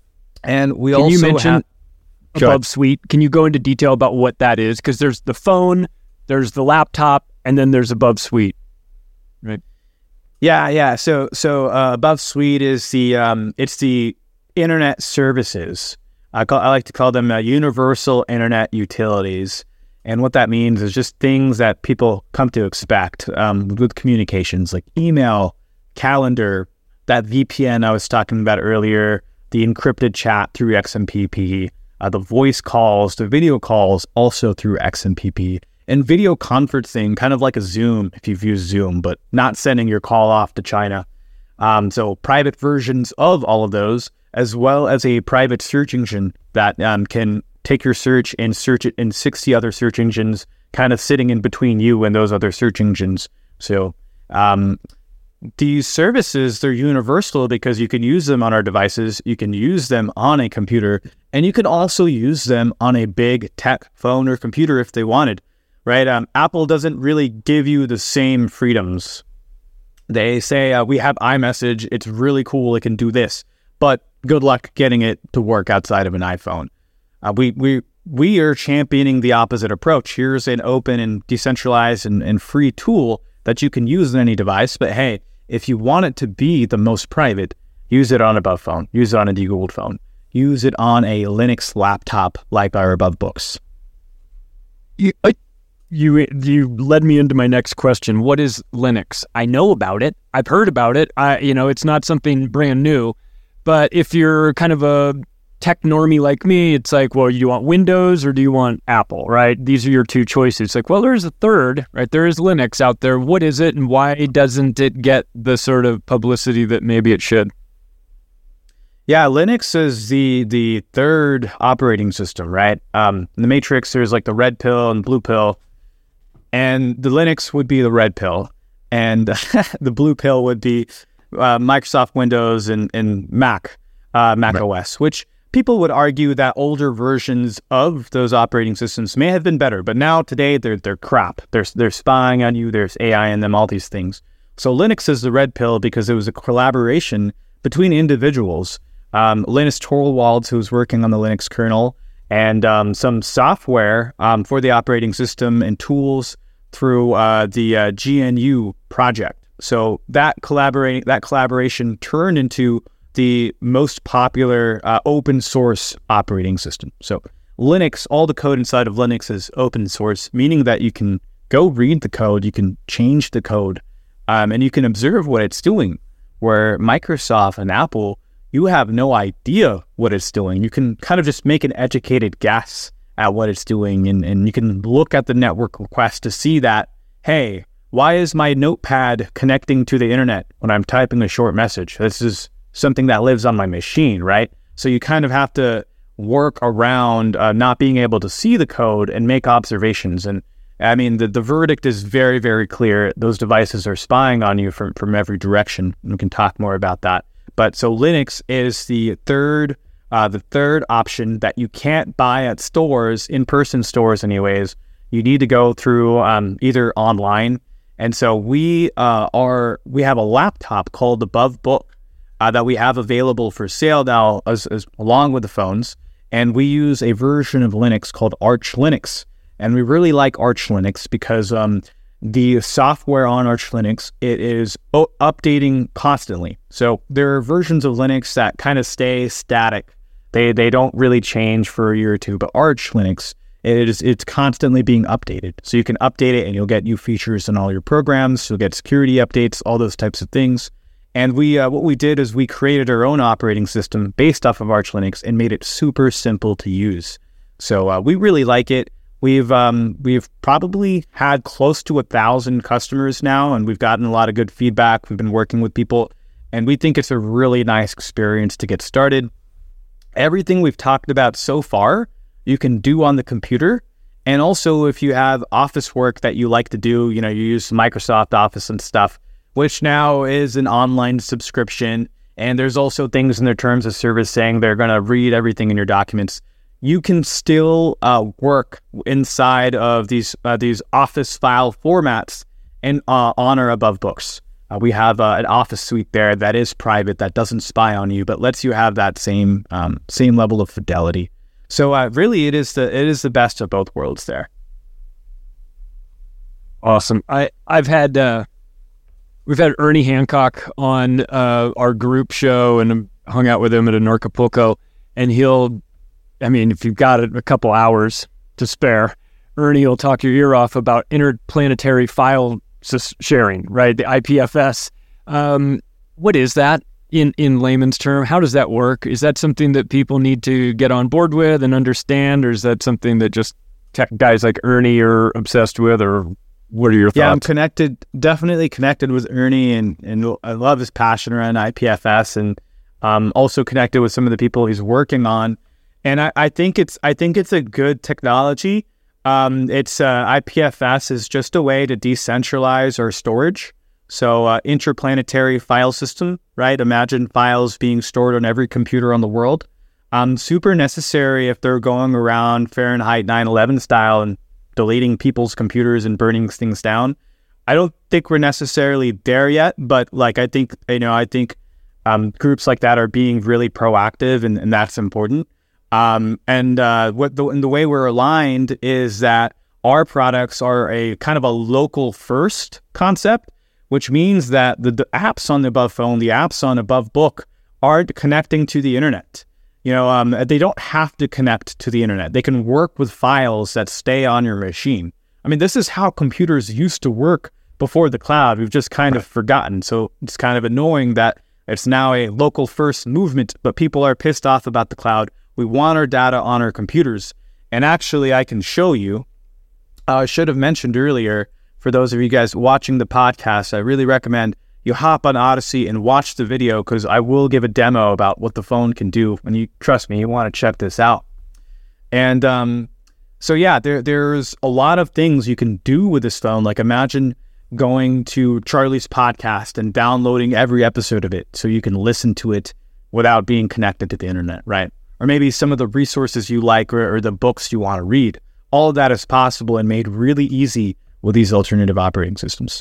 And we Can also you mention have... Above Suite? Can you go into detail about what that is? Because there's the phone, there's the laptop, and then there's Above Suite, right? Yeah, yeah. So, so uh, Above Suite is the um, it's the internet services. I call I like to call them uh, universal internet utilities. And what that means is just things that people come to expect um, with communications, like email, calendar, that V P N I was talking about earlier, the encrypted chat through X M P P, uh, the voice calls, the video calls also through X M P P, and video conferencing, kind of like a Zoom if you've used Zoom, but not sending your call off to China. Um, so private versions of all of those, as well as a private search engine that um, can take your search and search it in sixty other search engines, kind of sitting in between you and those other search engines. So um, these services, they're universal because you can use them on our devices, you can use them on a computer, and you can also use them on a big tech phone or computer if they wanted, right? Um, Apple doesn't really give you the same freedoms. They say, uh, we have iMessage, it's really cool, it can do this, but good luck getting it to work outside of an iPhone. Uh, we we we are championing the opposite approach. Here's an open and decentralized and, and free tool that you can use on any device. But hey, if you want it to be the most private, use it on a Above phone. Use it on a de-Googled phone. Use it on a Linux laptop like our Above Books. You, uh, you you led me into my next question. What is Linux? I know about it. I've heard about it. I you know it's not something brand new. But if you're kind of a tech normie like me, it's like, well, do you want Windows or do you want Apple, right? These are your two choices. It's like, well, there's a third, right? There is Linux out there. What is it, and why doesn't it get the sort of publicity that maybe it should? Yeah, Linux is the the third operating system, right? Um, in the Matrix, there's like the red pill and blue pill, and the Linux would be the red pill, and the blue pill would be uh, Microsoft Windows and, and Mac, uh, Mac right. O S, which people would argue that older versions of those operating systems may have been better, but now today they're they're crap. They're they're spying on you. There's A I in them. All these things. So Linux is the red pill because it was a collaboration between individuals. Um, Linus Torvalds, who's working on the Linux kernel, and um, some software um, for the operating system and tools through uh, the uh, G N U project. So that collaborating that collaboration turned into the most popular uh, open source operating system. So Linux, all the code inside of Linux is open source, meaning that you can go read the code, you can change the code, um, and you can observe what it's doing. Where Microsoft and Apple, you have no idea what it's doing. You can kind of just make an educated guess at what it's doing, and, and you can look at the network request to see that, hey, why is my notepad connecting to the internet when I'm typing a short message? This is something that lives on my machine, right? So you kind of have to work around uh, not being able to see the code and make observations. And I mean, the, the verdict is very, very clear. Those devices are spying on you from, from every direction. And we can talk more about that. But so Linux is the third, uh, the third option that you can't buy at stores, in-person stores anyways. You need to go through um, either online, And so we uh, are we have a laptop called Above Book uh, that we have available for sale now, as, as along with the phones. And we use a version of Linux called Arch Linux, and we really like Arch Linux because um, the software on Arch Linux, it is o- updating constantly. So there are versions of Linux that kind of stay static. They they don't really change for a year or two, but Arch Linux, it is it's constantly being updated. So you can update it and you'll get new features in all your programs. You'll get security updates, all those types of things. And we uh, what we did is we created our own operating system based off of Arch Linux and made it super simple to use. So uh, we really like it. We've um, we've probably had close to a thousand customers now, and we've gotten a lot of good feedback. We've been working with people, and we think it's a really nice experience to get started. Everything we've talked about so far, you can do on the computer. And also, if you have office work that you like to do, you know, you use Microsoft Office and stuff, which now is an online subscription. And there's also things in their terms of service saying they're going to read everything in your documents. You can still uh, work inside of these uh, these Office file formats and uh, on or above books. Uh, we have uh, an Office suite there that is private, that doesn't spy on you, but lets you have that same um, same level of fidelity. So uh, really, it is the it is the best of both worlds there. Awesome. I I've had uh, we've had Ernie Hancock on uh, our group show and hung out with him at Acapulco, and he'll. I mean, if you've got a couple hours to spare, Ernie will talk your ear off about interplanetary file sharing, right? The I P F S. Um, what is that in, in layman's term? How does that work? Is that something that people need to get on board with and understand, or is that something that just tech guys like Ernie are obsessed with, or what are your thoughts? Yeah, I'm connected, definitely connected with Ernie, and, and I love his passion around I P F S, and um, also connected with some of the people he's working on. And I, I think it's I think it's a good technology. Um, it's uh, I P F S is just a way to decentralize our storage. So uh, interplanetary file system, right? Imagine files being stored on every computer on the world. Um, super necessary if they're going around Fahrenheit nine eleven style and deleting people's computers and burning things down. I don't think we're necessarily there yet, but like I think you know I think um, groups like that are being really proactive, and, and that's important. Um, and uh, what the, and the way we're aligned is that our products are a kind of a local first concept, which means that the, the apps on the Above phone, the apps on Above Book are connecting to the internet. You know, um, they don't have to connect to the internet. They can work with files that stay on your machine. I mean, this is how computers used to work before the cloud. We've just kind of forgotten. So it's kind of annoying that it's now a local first movement, but people are pissed off about the cloud. We want our data on our computers. And actually, I can show you, uh, I should have mentioned earlier, for those of you guys watching the podcast, I really recommend you hop on Odyssey and watch the video, because I will give a demo about what the phone can do. And you trust me, you want to check this out. And um, so, yeah, there there's a lot of things you can do with this phone. Like imagine going to Charlie's podcast and downloading every episode of it so you can listen to it without being connected to the internet, right? Or maybe some of the resources you like, or, or the books you want to read. All of that is possible and made really easy with these alternative operating systems.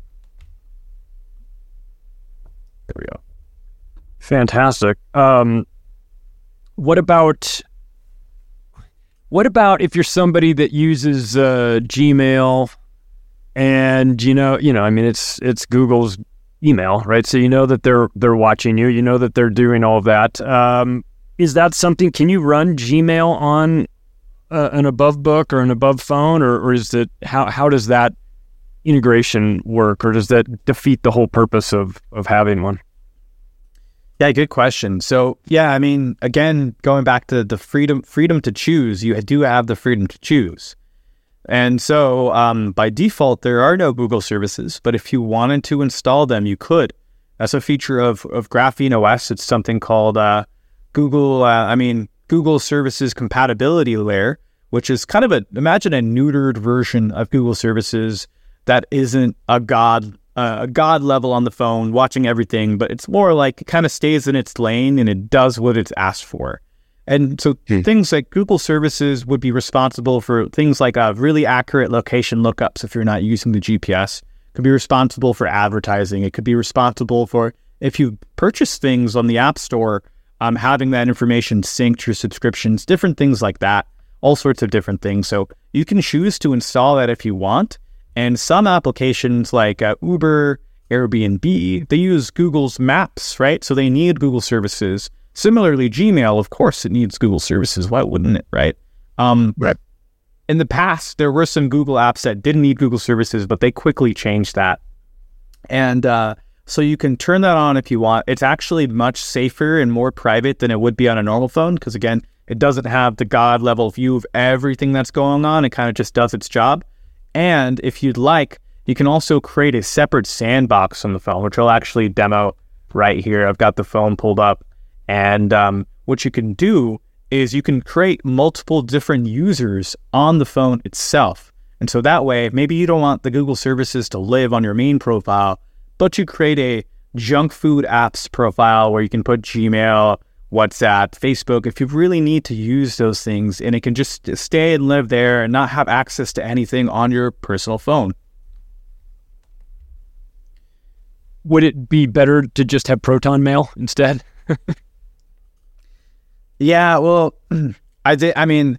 There we go. Fantastic. Um, what about what about if you're somebody that uses uh, Gmail, and you know, you know, I mean, it's it's Google's email, right? So you know that they're they're watching you. You know that they're doing all of that. Um, Is that something, can you run Gmail on uh, an Above Book or an Above phone, or, or is it, how how does that integration work, or does that defeat the whole purpose of, of having one? Yeah, good question. So yeah, I mean, again, going back to the freedom freedom to choose, you do have the freedom to choose. And so um, by default, there are no Google services, but if you wanted to install them, you could. That's a feature of, of Graphene O S. It's something called uh, Google, uh, I mean, Google Services Compatibility Layer, which is kind of a, imagine a neutered version of Google Services that isn't a god, uh, a god level on the phone watching everything, but it's more like it kind of stays in its lane and it does what it's asked for. And so hmm. things like Google Services would be responsible for things like uh, really accurate location lookups if you're not using the G P S. It could be responsible for advertising. It could be responsible for, if you purchase things on the App Store, um, having that information synced to your subscriptions, different things like that, all sorts of different things. So you can choose to install that if you want. And some applications like uh, Uber, Airbnb, they use Google's Maps, right? So they need Google services. Similarly, Gmail, of course, it needs Google services. Why wouldn't it, right? Um, right. In the past, there were some Google apps that didn't need Google services, but they quickly changed that. And uh, so you can turn that on if you want. It's actually much safer and more private than it would be on a normal phone because, again, it doesn't have the God level view of everything that's going on. It kind of just does its job. And if you'd like, you can also create a separate sandbox on the phone, which I'll actually demo right here. I've got the phone pulled up. And um, what you can do is you can create multiple different users on the phone itself. And so that way, maybe you don't want the Google services to live on your main profile, but you create a junk food apps profile where you can put Gmail, WhatsApp, Facebook, if you really need to use those things, and it can just stay and live there and not have access to anything on your personal phone. Would it be better to just have Proton Mail instead? Yeah, well, I did. I mean,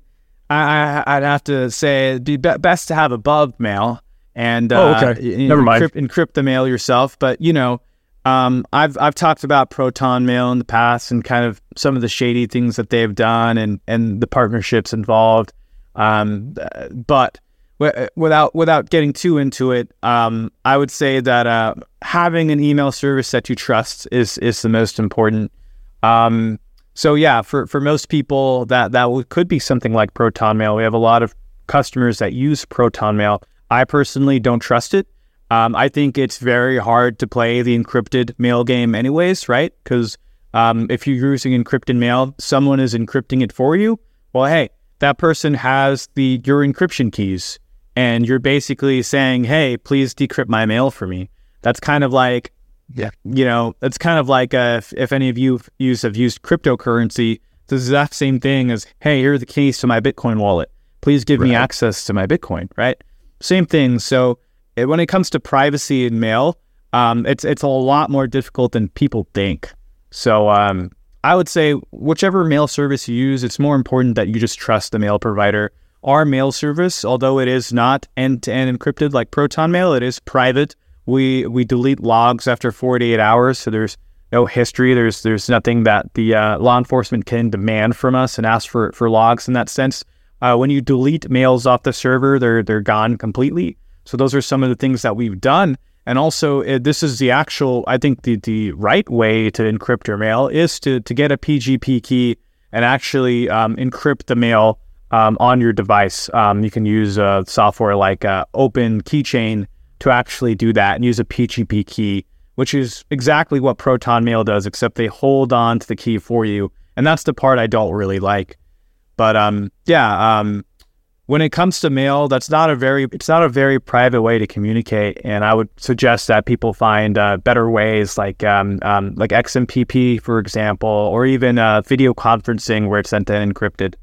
I, I, I'd have to say it'd be, be best to have above mail and oh, uh, okay. you, Never mind. Encrypt, encrypt the mail yourself. But you know, um, I've I've talked about Proton Mail in the past and kind of some of the shady things that they've done and, and the partnerships involved. Um, but w- without without getting too into it, um, I would say that uh, having an email service that you trust is is the most important. Um, So yeah, for, for most people, that, that w- could be something like Proton Mail. We have a lot of customers that use Proton Mail. I personally don't trust it. Um, I think it's very hard to play the encrypted mail game anyways, right? Because um, if you're using encrypted mail, someone is encrypting it for you. Well, hey, that person has the your encryption keys, and you're basically saying, hey, please decrypt my mail for me. That's kind of like... Yeah, you know, it's kind of like uh, if, if any of you use, have used cryptocurrency, it's the exact same thing as, hey, here are the keys to my Bitcoin wallet. Please give right. me access to my Bitcoin, right? Same thing. So it, when it comes to privacy in mail, um, it's it's a lot more difficult than people think. So um, I would say whichever mail service you use, it's more important that you just trust the mail provider. Our mail service, although it is not end-to-end encrypted like Proton Mail, it is private. We we delete logs after forty-eight hours, so there's no history. There's there's nothing that the uh, law enforcement can demand from us and ask for, for logs in that sense. Uh, when you delete mails off the server, they're they're gone completely. So those are some of the things that we've done. And also, uh, this is the actual, I think the, the right way to encrypt your mail is to, to get a P G P key and actually um, encrypt the mail um, on your device. Um, you can use uh, software like uh, Open Keychain to actually do that and use a P G P key, which is exactly what Proton Mail does, except they hold on to the key for you. And that's the part I don't really like. But um, yeah, um, when it comes to mail, that's not a very, it's not a very private way to communicate. And I would suggest that people find uh, better ways like um, um, like X M P P, for example, or even uh, video conferencing where it's sent and encrypted.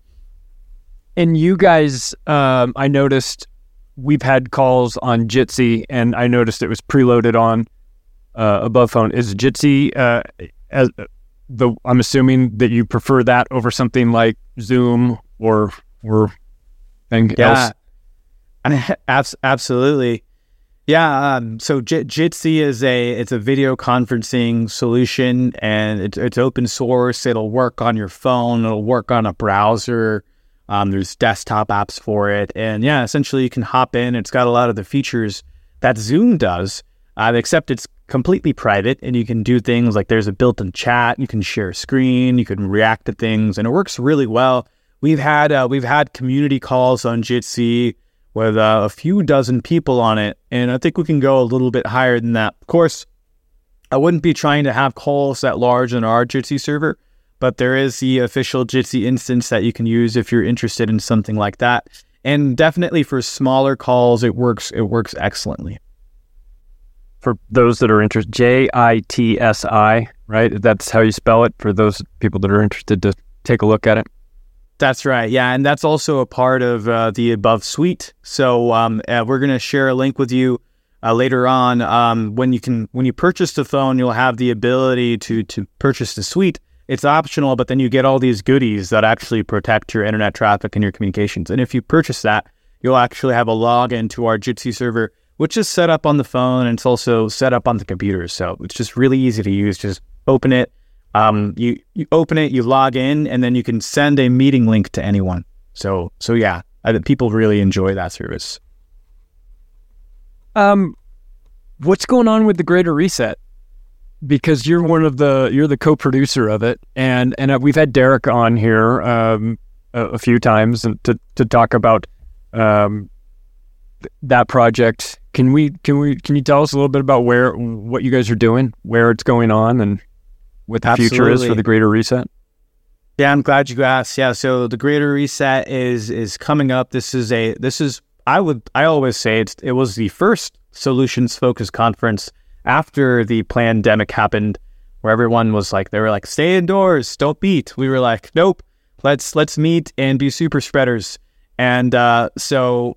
And you guys, um, I noticed, we've had calls on Jitsi, and I noticed it was preloaded on uh, above phone. Is Jitsi, uh, as the I'm assuming that you prefer that over something like Zoom or or anything yeah. else? Abs- absolutely. Yeah. Um, so J- Jitsi is a it's a video conferencing solution, and it's it's open source. It'll work on your phone. It'll work on a browser. Um, there's desktop apps for it. And yeah, essentially you can hop in. It's got a lot of the features that Zoom does, uh, except it's completely private, and you can do things like there's a built-in chat. You can share a screen. You can react to things, and it works really well. We've had uh, we've had community calls on Jitsi with uh, a few dozen people on it, and I think we can go a little bit higher than that. Of course, I wouldn't be trying to have calls that large on our Jitsi server, but there is the official Jitsi instance that you can use if you're interested in something like that. And definitely for smaller calls, it works it works excellently. For those that are interested, J I T S I, right? That's how you spell it for those people that are interested to take a look at it? That's right, yeah. And that's also a part of uh, the Above suite. So um, uh, we're going to share a link with you uh, later on, um, when you can when you purchase the phone, you'll have the ability to to purchase the suite. It's optional, but then you get all these goodies that actually protect your internet traffic and your communications. And if you purchase that, you'll actually have a login to our Jitsi server, which is set up on the phone and it's also set up on the computer. So it's just really easy to use. Just open it. Um, you, you open it, you log in, and then you can send a meeting link to anyone. So, so yeah, I, people really enjoy that service. Um, what's going on with the Greater Reset? Because you're one of the you're the co-producer of it, and and uh, we've had Derek on here um, a, a few times to to talk about um, th- that project. Can we can we can you tell us a little bit about where what you guys are doing, where it's going on, and what the Absolutely. future is for the Greater Reset? Yeah, I'm glad you asked. Yeah, so the Greater Reset is is coming up. This is a this is I would I always say it's, it was the first solutions focused conference after the pandemic happened, where everyone was like, they were like, stay indoors, don't meet. We were like, nope, let's let's meet and be super spreaders. And uh, so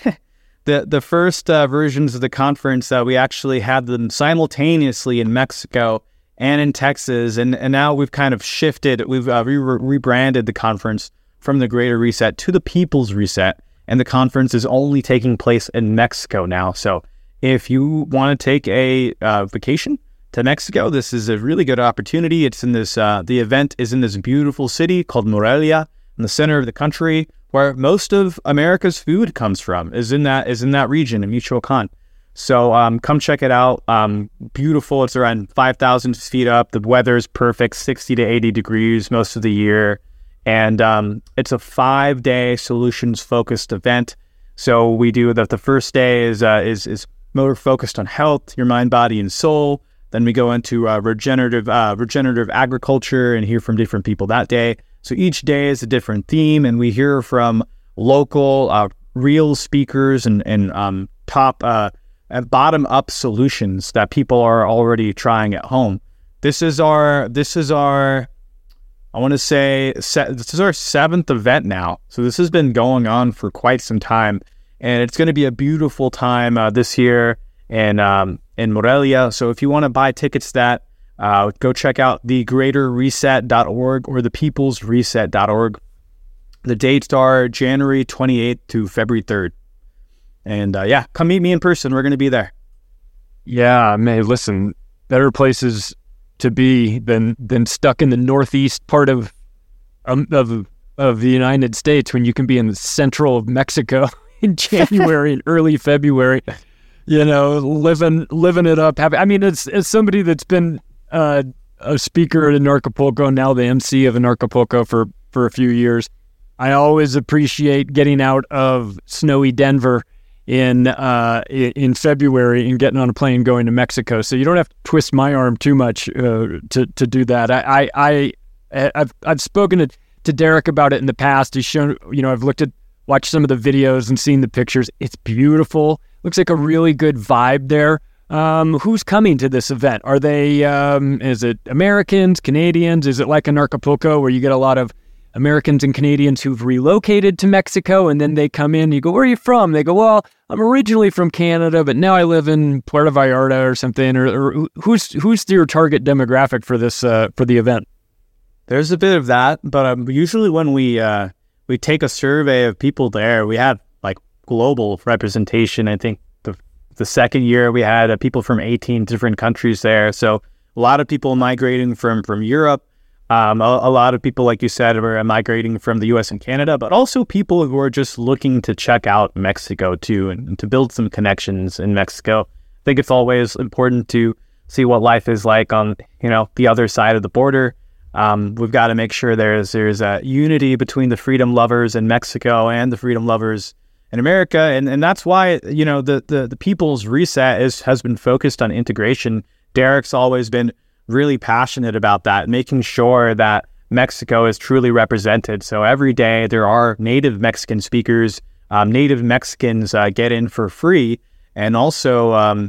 the the first uh, versions of the conference, uh, we actually had them simultaneously in Mexico and in Texas, and, and now we've kind of shifted, we've uh, re- rebranded the conference from the Greater Reset to the People's Reset, and the conference is only taking place in Mexico now. So if you want to take a uh, vacation to Mexico, this is a really good opportunity. It's in this, uh, the event is in this beautiful city called Morelia, in the center of the country, where most of America's food comes from, is in that is in that region, in Michoacan. So um, come check it out. Um, beautiful. It's around five thousand feet up. The weather is perfect, sixty to eighty degrees most of the year. And um, it's a five-day solutions-focused event. So we do that. The first day is uh, is is more focused on health, your mind, body, and soul. Then we go into uh, regenerative uh, regenerative agriculture and hear from different people that day. So each day is a different theme, and we hear from local, uh, real speakers and and um, top uh, bottom-up solutions that people are already trying at home. This is our this is our I want to say se- this is our seventh event now. So this has been going on for quite some time. And it's going to be a beautiful time uh, this year in um, in Morelia. So if you want to buy tickets to that, uh, go check out the greater reset dot org or the peoples reset dot org. The dates are January twenty-eighth to February third. And uh, yeah, come meet me in person. We're going to be there. Yeah, man, listen, better places to be than than stuck in the northeast part of um, of of the United States when you can be in the central of Mexico in January and early February, you know, living living it up. I mean, it's as somebody that's been uh, a speaker at Anarchapulco, now the M C of Anarchapulco for, for a few years, I always appreciate getting out of snowy Denver in uh, in February and getting on a plane going to Mexico. So you don't have to twist my arm too much uh, to to do that. I I, I I've I've spoken to, to Derek about it in the past. He's shown, you know, I've looked at. Watch some of the videos and seen the pictures. It's beautiful. Looks like a really good vibe there. Um, who's coming to this event? Are they, um, is it Americans, Canadians? Is it like Anarchapulco where you get a lot of Americans and Canadians who've relocated to Mexico and then they come in, you go, where are you from? They go, well, I'm originally from Canada, but now I live in Puerto Vallarta or something. Or, or who's who's your target demographic for this, uh, for the event? There's a bit of that, but um, usually when we, uh, we take a survey of people there, we have like global representation. I think the the second year we had uh, people from eighteen different countries there. So a lot of people migrating from, from Europe. Um, a, a lot of people, like you said, were migrating from the U S and Canada, but also people who are just looking to check out Mexico too, and, and to build some connections in Mexico. I think it's always important to see what life is like on, you know, the other side of the border. Um, we've got to make sure there's there's a unity between the freedom lovers in Mexico and the freedom lovers in America, and and that's why, you know, the the, the People's Reset is has been focused on integration. Derek's always been really passionate about that, making sure that Mexico is truly represented. So every day there are native Mexican speakers, um, native Mexicans uh, get in for free, and also. Um,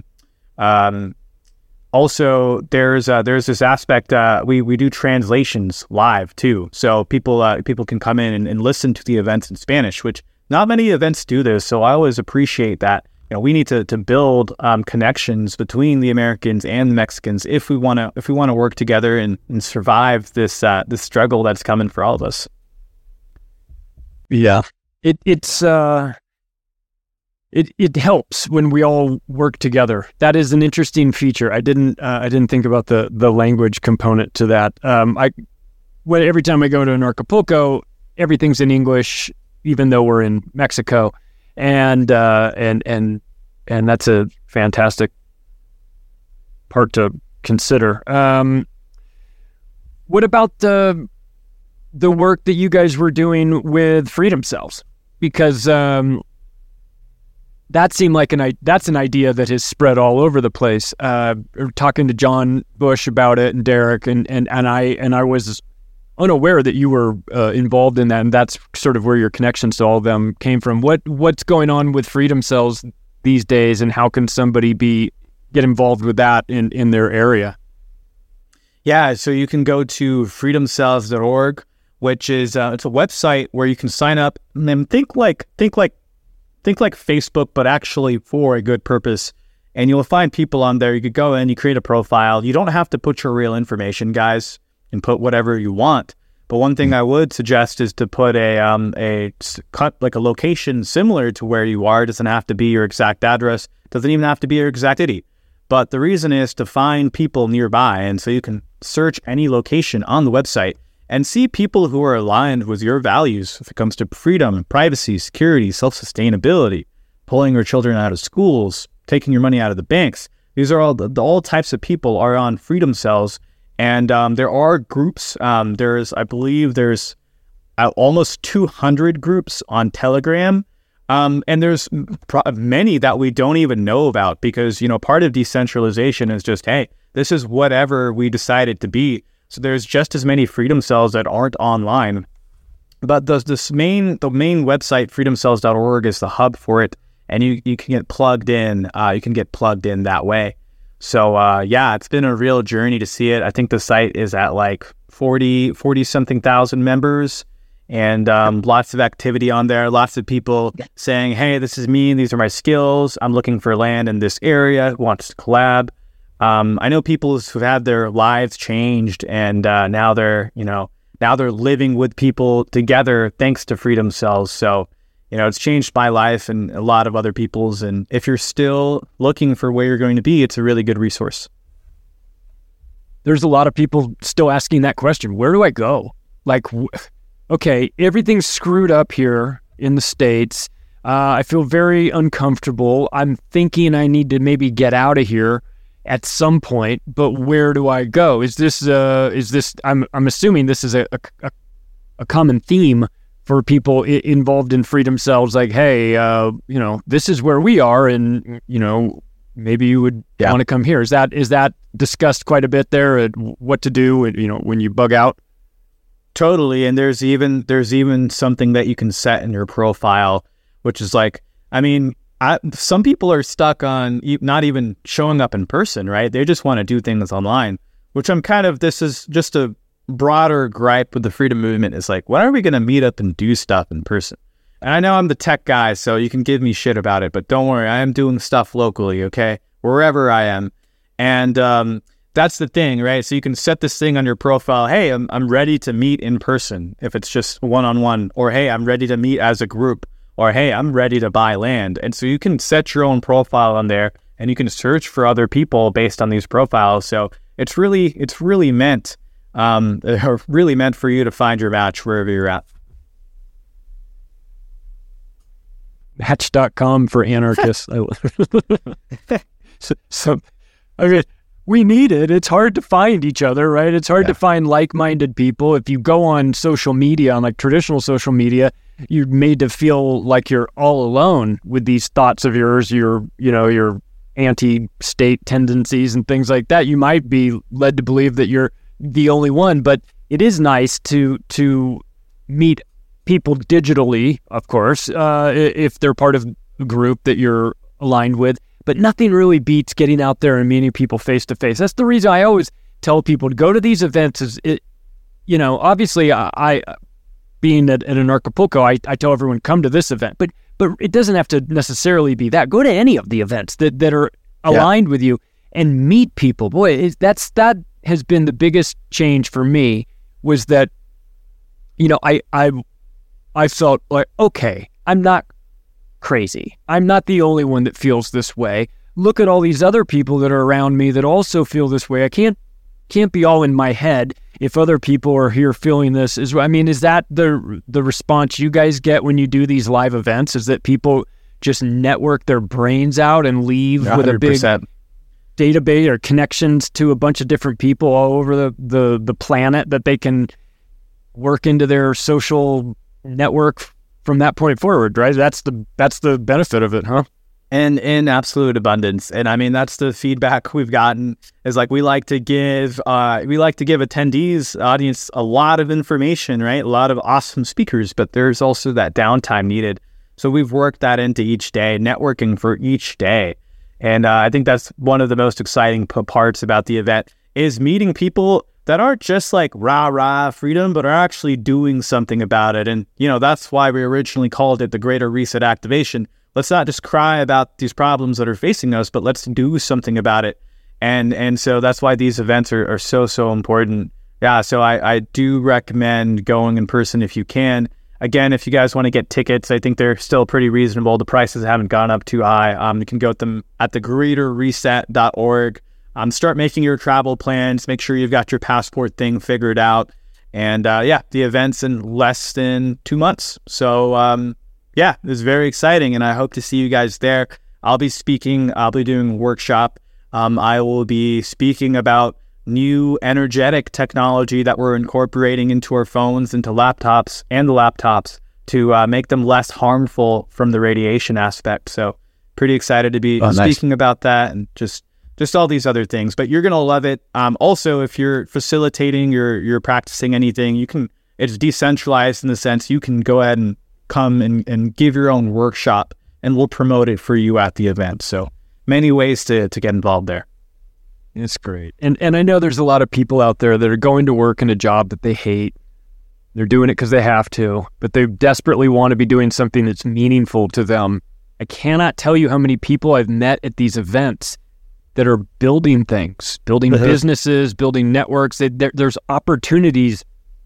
um, Also, there's uh, there's this aspect. Uh, we we do translations live too, so people uh, people can come in and, and listen to the events in Spanish, which not many events do this. So I always appreciate that you know, we need to to build um, connections between the Americans and the Mexicans if we want to if we want to work together and, and survive this uh, this struggle that's coming for all of us. Yeah, it it's uh, it it helps when we all work together. That is an interesting feature. I didn't uh, I didn't think about the the language component to that. Um, I when every time I go to an Acapulco, everything's in English, even though we're in Mexico. And uh, and and and that's a fantastic part to consider. Um, what about the the work that you guys were doing with Freedom Cells? Because um, that seemed like an that's an idea that has spread all over the place. Uh, talking to John Bush about it and Derek and and and I and I was unaware that you were uh, involved in that, and that's sort of where your connections to all of them came from. What what's going on with Freedom Cells these days, and how can somebody be get involved with that in, in their area? Yeah, so you can go to freedom cells dot org, which is uh, it's a website where you can sign up and think like think like think like Facebook, but actually for a good purpose. And you'll find people on there. You could go in, you create a profile. You don't have to put your real information, guys, and put whatever you want. But one thing I would suggest is to put a um a cut like a location similar to where you are. It doesn't have to be your exact address. It doesn't even have to be your exact city. But the reason is to find people nearby, and so you can search any location on the website and see people who are aligned with your values if it comes to freedom, privacy, security, self-sustainability, pulling your children out of schools, taking your money out of the banks. These are all the, the all types of people are on Freedom Cells. And um, there are groups. Um, there's, I believe, there's uh, almost two hundred groups on Telegram, um, and there's pro- many that we don't even know about because you know part of decentralization is just, hey, this is whatever we decided to be. So there's just as many Freedom Cells that aren't online. But the this main the main website freedom cells dot org is the hub for it, and you you can get plugged in. Uh, you can get plugged in that way. So, uh, yeah, it's been a real journey to see it. I think the site is at like forty, forty something thousand members and um, lots of activity on there. Lots of people saying, hey, this is me. These are my skills. I'm looking for land in this area. Who wants to collab? Um, I know people who've had their lives changed and uh, now they're, you know, now they're living with people together thanks to Freedom Cells. So, you know, it's changed my life and a lot of other people's. And if you're still looking for where you're going to be, it's a really good resource. There's a lot of people still asking that question. Where do I go? Like, okay, everything's screwed up here in the States. Uh, I feel very uncomfortable. I'm thinking I need to maybe get out of here at some point, but where do I go? Is this, uh, is this, I'm, I'm assuming this is a, a, a common theme for people I- involved in Freedom Cells, like, hey, uh, you know, this is where we are, and you know, maybe you would yeah. want to come here. Is that is that discussed quite a bit there? Uh, what to do, you know, when you bug out? Totally, and there's even there's even something that you can set in your profile, which is like, I mean, I, some people are stuck on e- not even showing up in person, right? They just want to do things online, which I'm kind of. This is just a broader gripe with the freedom movement is like, when are we going to meet up and do stuff in person? And I know I'm the tech guy, so you can give me shit about it, but don't worry, I am doing stuff locally, okay? Wherever I am. And um, that's the thing, right? So you can set this thing on your profile, hey, I'm, I'm ready to meet in person if it's just one-on-one, or hey, I'm ready to meet as a group, or hey, I'm ready to buy land. And so you can set your own profile on there, and you can search for other people based on these profiles. So it's really, it's really meant Um, they're really meant for you to find your match wherever you're at. Match dot com for anarchists. so, so, I mean, we need it. It's hard to find each other, right? It's hard yeah. to find like-minded people. If you go on social media, on like traditional social media, you're made to feel like you're all alone with these thoughts of yours, your, you know, your anti-state tendencies and things like that. You might be led to believe that you're the only one, but it is nice to to meet people digitally, of course, uh, if they're part of a group that you're aligned with, but nothing really beats getting out there and meeting people face to face. That's the reason I always tell people to go to these events. Is it, you know, obviously I, I being at, at an Acapulco, I, I tell everyone come to this event, but But it doesn't have to necessarily be that. Go to any of the events that, that are aligned yeah. with you and meet people. Boy, it, that's that has been the biggest change for me, was that, you know, I I I felt like, okay, I'm not crazy. I'm not the only one that feels this way. Look at all these other people that are around me that also feel this way. I can't can't be all in my head if other people are here feeling this. Is I mean, is that the the response you guys get when you do these live events? Is that people just network their brains out and leave one hundred percent with a big database or connections to a bunch of different people all over the, the, the planet that they can work into their social network from that point forward, right? That's the that's the benefit of it, huh? And in absolute abundance. And I mean, that's the feedback we've gotten, is like, we like to give, uh, we like to give attendees, audience, a lot of information, right? A lot of awesome speakers, but there's also that downtime needed. So we've worked that into each day, networking for each day. And uh, I think that's one of the most exciting p- parts about the event, is meeting people that aren't just like rah, rah, freedom, but are actually doing something about it. And, you know, that's why we originally called it the Greater Reset Activation. Let's not just cry about these problems that are facing us, but let's do something about it. And and so that's why these events are, are so, so important. Yeah, so I, I do recommend going in person if you can. Again, if you guys want to get tickets, I think they're still pretty reasonable. The prices haven't gone up too high. Um, you can go at them at the greater reset dot org. Um, start making your travel plans. Make sure you've got your passport thing figured out. And uh, yeah, the event's in less than two months. So um, yeah, it's very exciting, and I hope to see you guys there. I'll be speaking. I'll be doing a workshop. Um, I will be speaking about new energetic technology that we're incorporating into our phones, into laptops and the laptops to uh, make them less harmful from the radiation aspect. So pretty excited to be oh, speaking nice. about that, and just just all these other things. But you're going to love it. Um, also, if you're facilitating, you're, you're practicing anything, you can, it's decentralized in the sense you can go ahead and come and, and give your own workshop, and we'll promote it for you at the event. So many ways to, to get involved there. It's great. And and I know there's a lot of people out there that are going to work in a job that they hate. They're doing it because they have to, but they desperately want to be doing something that's meaningful to them. I cannot tell you how many people I've met at these events that are building things, building businesses, building networks. They, there, there's opportunities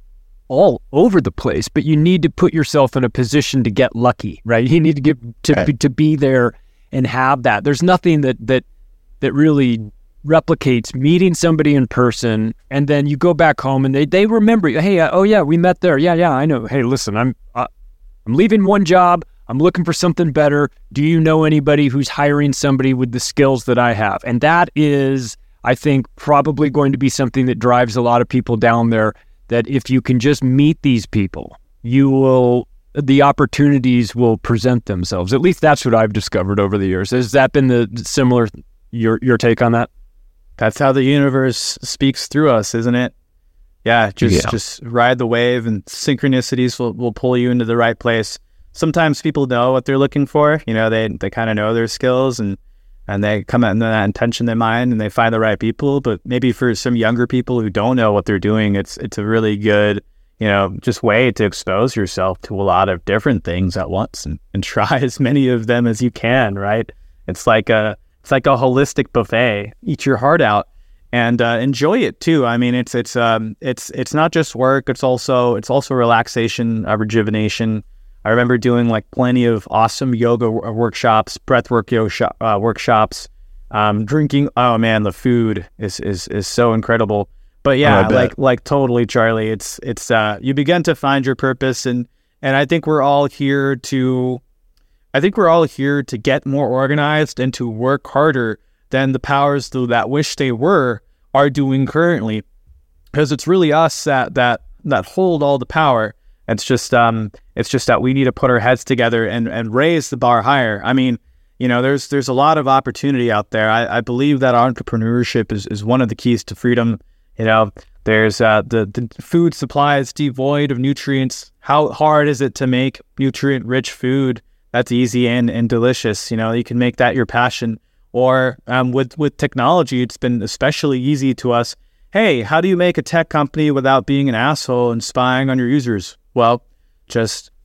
all over the place, but you need to put yourself in a position to get lucky, right? You need to get to okay. be, to be there and have that. There's nothing that that that really replicates meeting somebody in person, and then you go back home and they, they remember you. Hey, uh, oh yeah, we met there. Yeah, yeah, I know. Hey, listen, I'm uh, I'm leaving one job. I'm looking for something better. Do you know anybody who's hiring somebody with the skills that I have? And that is, I think, probably going to be something that drives a lot of people down there, that if you can just meet these people, you will, the opportunities will present themselves. At least that's what I've discovered over the years. Has that been the similar, your your take on that? That's how the universe speaks through us, isn't it? Yeah, just yeah. just ride the wave, and synchronicities will, will pull you into the right place. Sometimes people know what they're looking for. You know, they they kind of know their skills, and and they come out in that intention in mind, and they find the right people. But maybe for some younger people who don't know what they're doing, it's it's a really good, you know, just way to expose yourself to a lot of different things at once, and, and try as many of them as you can, right? It's like a It's like a holistic buffet. Eat your heart out and uh, enjoy it too. I mean, it's it's um it's it's not just work. It's also it's also relaxation, uh, rejuvenation. I remember doing like plenty of awesome yoga w- workshops, breathwork yoga sh- uh, workshops. Um, drinking. Oh man, the food is is is so incredible. But yeah, oh, like like totally, Charlie. It's it's uh you begin to find your purpose, and and I think we're all here to. I think we're all here to get more organized and to work harder than the powers that wish they were are doing currently, because it's really us that that that hold all the power. It's just um it's just that we need to put our heads together and, and raise the bar higher. I mean, you know, there's there's a lot of opportunity out there. I, I believe that entrepreneurship is, is one of the keys to freedom. You know, there's uh, the the food supply is devoid of nutrients. How hard is it to make nutrient rich food that's easy and, and delicious? You know, you can make that your passion. Or um, with, with technology, it's been especially easy to us. Hey, how do you make a tech company without being an asshole and spying on your users? Well, just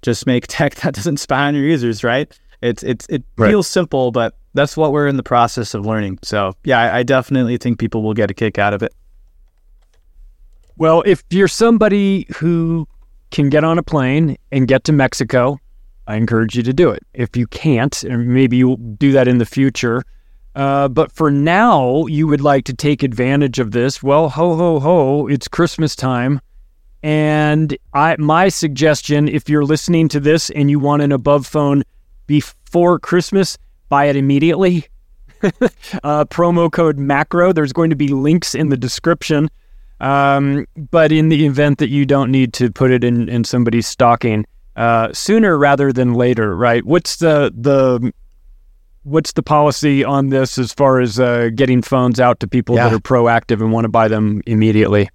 Just make tech that doesn't spy on your users, right? It's it's it right. feels simple, but that's what we're in the process of learning. So yeah, I, I definitely think people will get a kick out of it. Well, if you're somebody who can get on a plane and get to Mexico, I encourage you to do it. If you can't, and maybe you'll do that in the future, uh, but for now, you would like to take advantage of this. Well, ho, ho, ho, it's Christmas time. And I, my suggestion, if you're listening to this and you want an above phone before Christmas, buy it immediately. uh, promo code MACRO. There's going to be links in the description. Um, but in the event that you don't need to put it in, in somebody's stocking, uh, sooner rather than later, right? What's the the what's the policy on this as far as uh, getting phones out to people yeah. that are proactive and want to buy them immediately?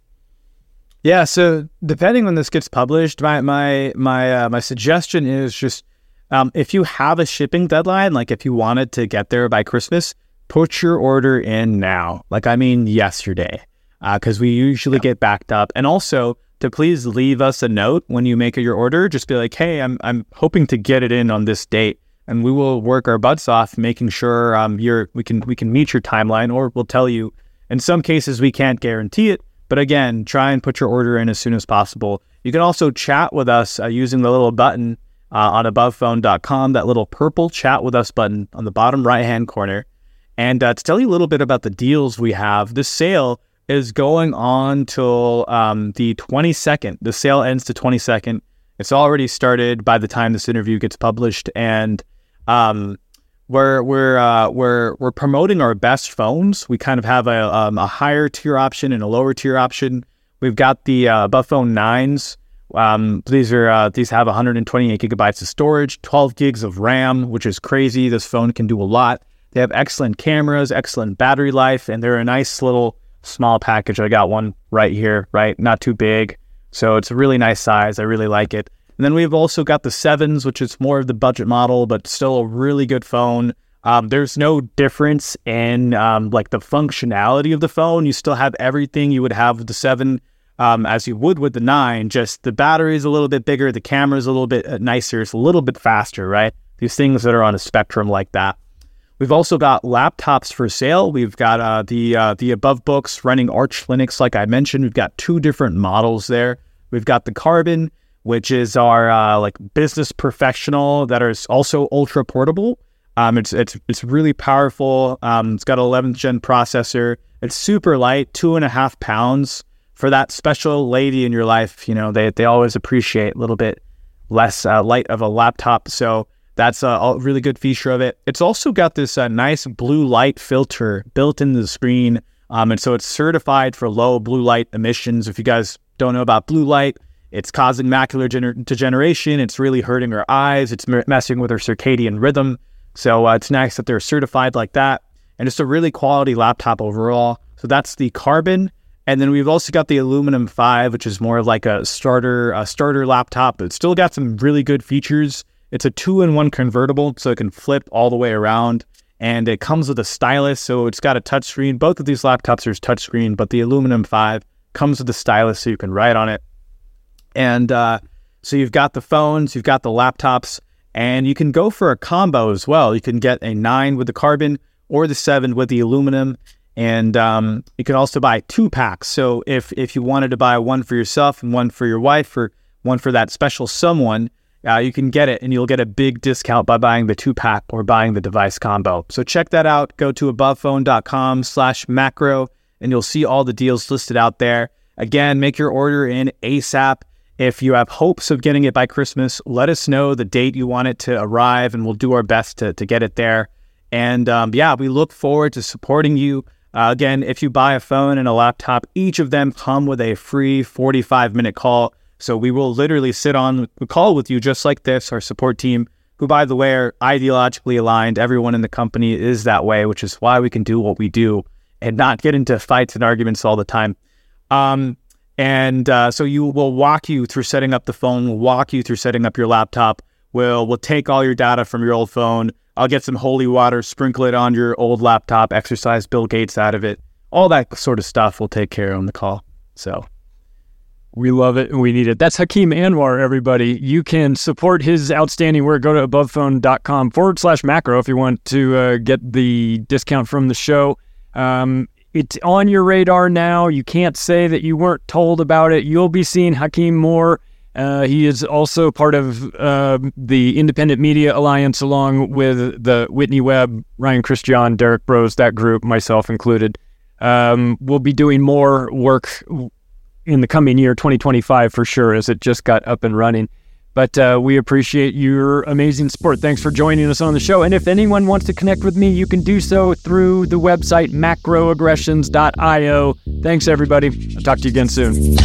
Yeah, so depending when this gets published, my my my uh, my suggestion is just um, if you have a shipping deadline, like if you wanted to get there by Christmas, put your order in now. Like I mean yesterday, because uh, we usually yeah. get backed up. And also to please leave us a note when you make your order. Just be like, hey, I'm I'm hoping to get it in on this date, and we will work our butts off making sure um you're we can we can meet your timeline, or we'll tell you. In some cases, we can't guarantee it. But again, try and put your order in as soon as possible. You can also chat with us uh, using the little button uh, on above phone dot com, that little purple chat with us button on the bottom right-hand corner. And uh, to tell you a little bit about the deals we have, this sale is going on till um, the twenty-second. The sale ends the twenty-second. It's already started by the time this interview gets published. And um, We're we're uh, we're we're promoting our best phones. We kind of have a um, a higher tier option and a lower tier option. We've got the uh, above phone nines. Um, these are uh, these have one hundred twenty-eight gigabytes of storage, twelve gigs of RAM, which is crazy. This phone can do a lot. They have excellent cameras, excellent battery life, and they're a nice little small package. I got one right here, right? Not too big, so it's a really nice size. I really like it. And then we've also got the sevens, which is more of the budget model, but still a really good phone. Um, there's no difference in um, like the functionality of the phone. You still have everything you would have with the seven um, as you would with the nine. Just the battery is a little bit bigger. The camera is a little bit nicer. It's a little bit faster, right? These things that are on a spectrum like that. We've also got laptops for sale. We've got uh, the uh, the Above Books running Arch Linux, like I mentioned. We've got two different models there. We've got the Carbon, which is our uh, like business professional that is also ultra portable. Um, it's it's it's really powerful. Um, it's got an eleventh gen processor. It's super light, two and a half pounds. For that special lady in your life, you know, they they always appreciate a little bit less uh, light of a laptop. So that's a, a really good feature of it. It's also got this uh, nice blue light filter built into the screen, um, and so it's certified for low blue light emissions. If you guys don't know about blue light, it's causing macular gener- degeneration. It's really hurting our eyes. It's m- messing with our circadian rhythm. So uh, it's nice that they're certified like that. And it's a really quality laptop overall. So that's the Carbon. And then we've also got the Aluminum five, which is more of like a starter a starter laptop. It's still got some really good features. It's a two-in-one convertible, so it can flip all the way around. And it comes with a stylus, so it's got a touchscreen. Both of these laptops are touchscreen, but the Aluminum five comes with a stylus so you can write on it. And uh, so you've got the phones, you've got the laptops, and you can go for a combo as well. You can get a nine with the Carbon or the seven with the Aluminum. And um, you can also buy two packs. So if, if you wanted to buy one for yourself and one for your wife or one for that special someone, uh, you can get it and you'll get a big discount by buying the two pack or buying the device combo. So check that out. Go to above phone dot com slash macro and you'll see all the deals listed out there. Again, make your order in ASAP. If you have hopes of getting it by Christmas, let us know the date you want it to arrive and we'll do our best to, to get it there. And um, yeah, we look forward to supporting you. Uh, again, if you buy a phone and a laptop, each of them come with a free forty-five minute call. So we will literally sit on a call with you just like this, our support team, who, by the way, are ideologically aligned. Everyone in the company is that way, which is why we can do what we do and not get into fights and arguments all the time. Um, and uh, so you will walk you through setting up the phone, we'll walk you through setting up your laptop. We'll, we'll take all your data from your old phone. I'll get some holy water, sprinkle it on your old laptop, exercise Bill Gates out of it. All that sort of stuff we'll take care of on the call. So We love it and we need it. That's Hakeem Anwar, everybody. You can support his outstanding work. Go to abovephone.com forward slash macro if you want to uh, get the discount from the show. Um, it's on your radar now. You can't say that you weren't told about it. You'll be seeing Hakeem more. Uh, he is also part of uh, the Independent Media Alliance, along with the Whitney Webb, Ryan Christian, Derek Bros, that group, myself included. Um, we'll be doing more work in the coming year, twenty twenty-five, for sure, as it just got up and running. But uh, we appreciate your amazing support. Thanks for joining us on the show. And if anyone wants to connect with me, you can do so through the website macroaggressions dot io. Thanks, everybody. I'll talk to you again soon.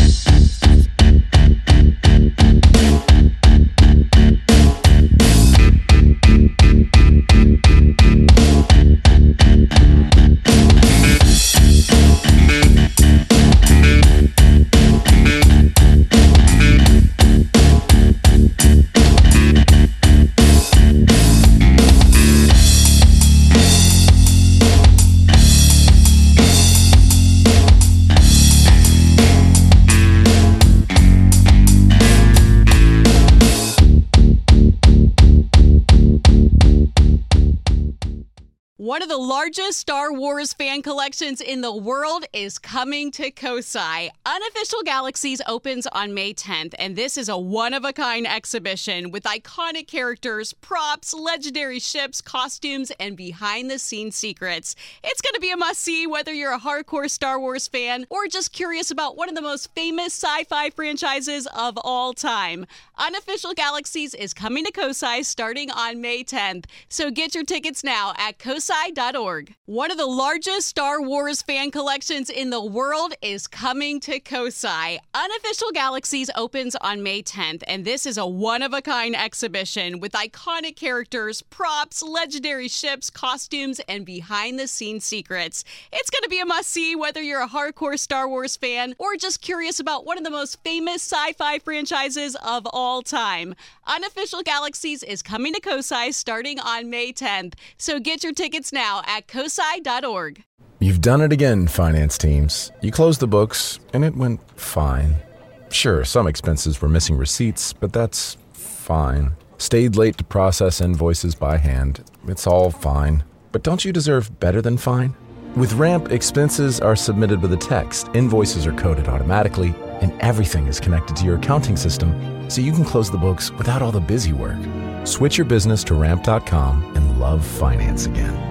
One of the largest Star Wars fan collections in the world is coming to Kosai. Unofficial Galaxies opens on May tenth, and this is a one-of-a-kind exhibition with iconic characters, props, legendary ships, costumes, and behind-the-scenes secrets. It's going to be a must-see whether you're a hardcore Star Wars fan or just curious about one of the most famous sci-fi franchises of all time. Unofficial Galaxies is coming to Kosai starting on May tenth, so get your tickets now at kosai dot org. One of the largest Star Wars fan collections in the world is coming to Kosai. Unofficial Galaxies opens on May tenth, and this is a one-of-a-kind exhibition with iconic characters, props, legendary ships, costumes, and behind-the-scenes secrets. It's going to be a must-see whether you're a hardcore Star Wars fan or just curious about one of the most famous sci-fi franchises of all time. Unofficial Galaxies is coming to Kosai starting on May tenth, so get your tickets now at kosai dot org. You've done it again, finance teams. You closed the books, and it went fine. Sure, some expenses were missing receipts, but that's fine. Stayed late to process invoices by hand. It's all fine. But don't you deserve better than fine? With Ramp, expenses are submitted with a text, invoices are coded automatically, and everything is connected to your accounting system, so you can close the books without all the busy work. Switch your business to ramp dot com and love finance again.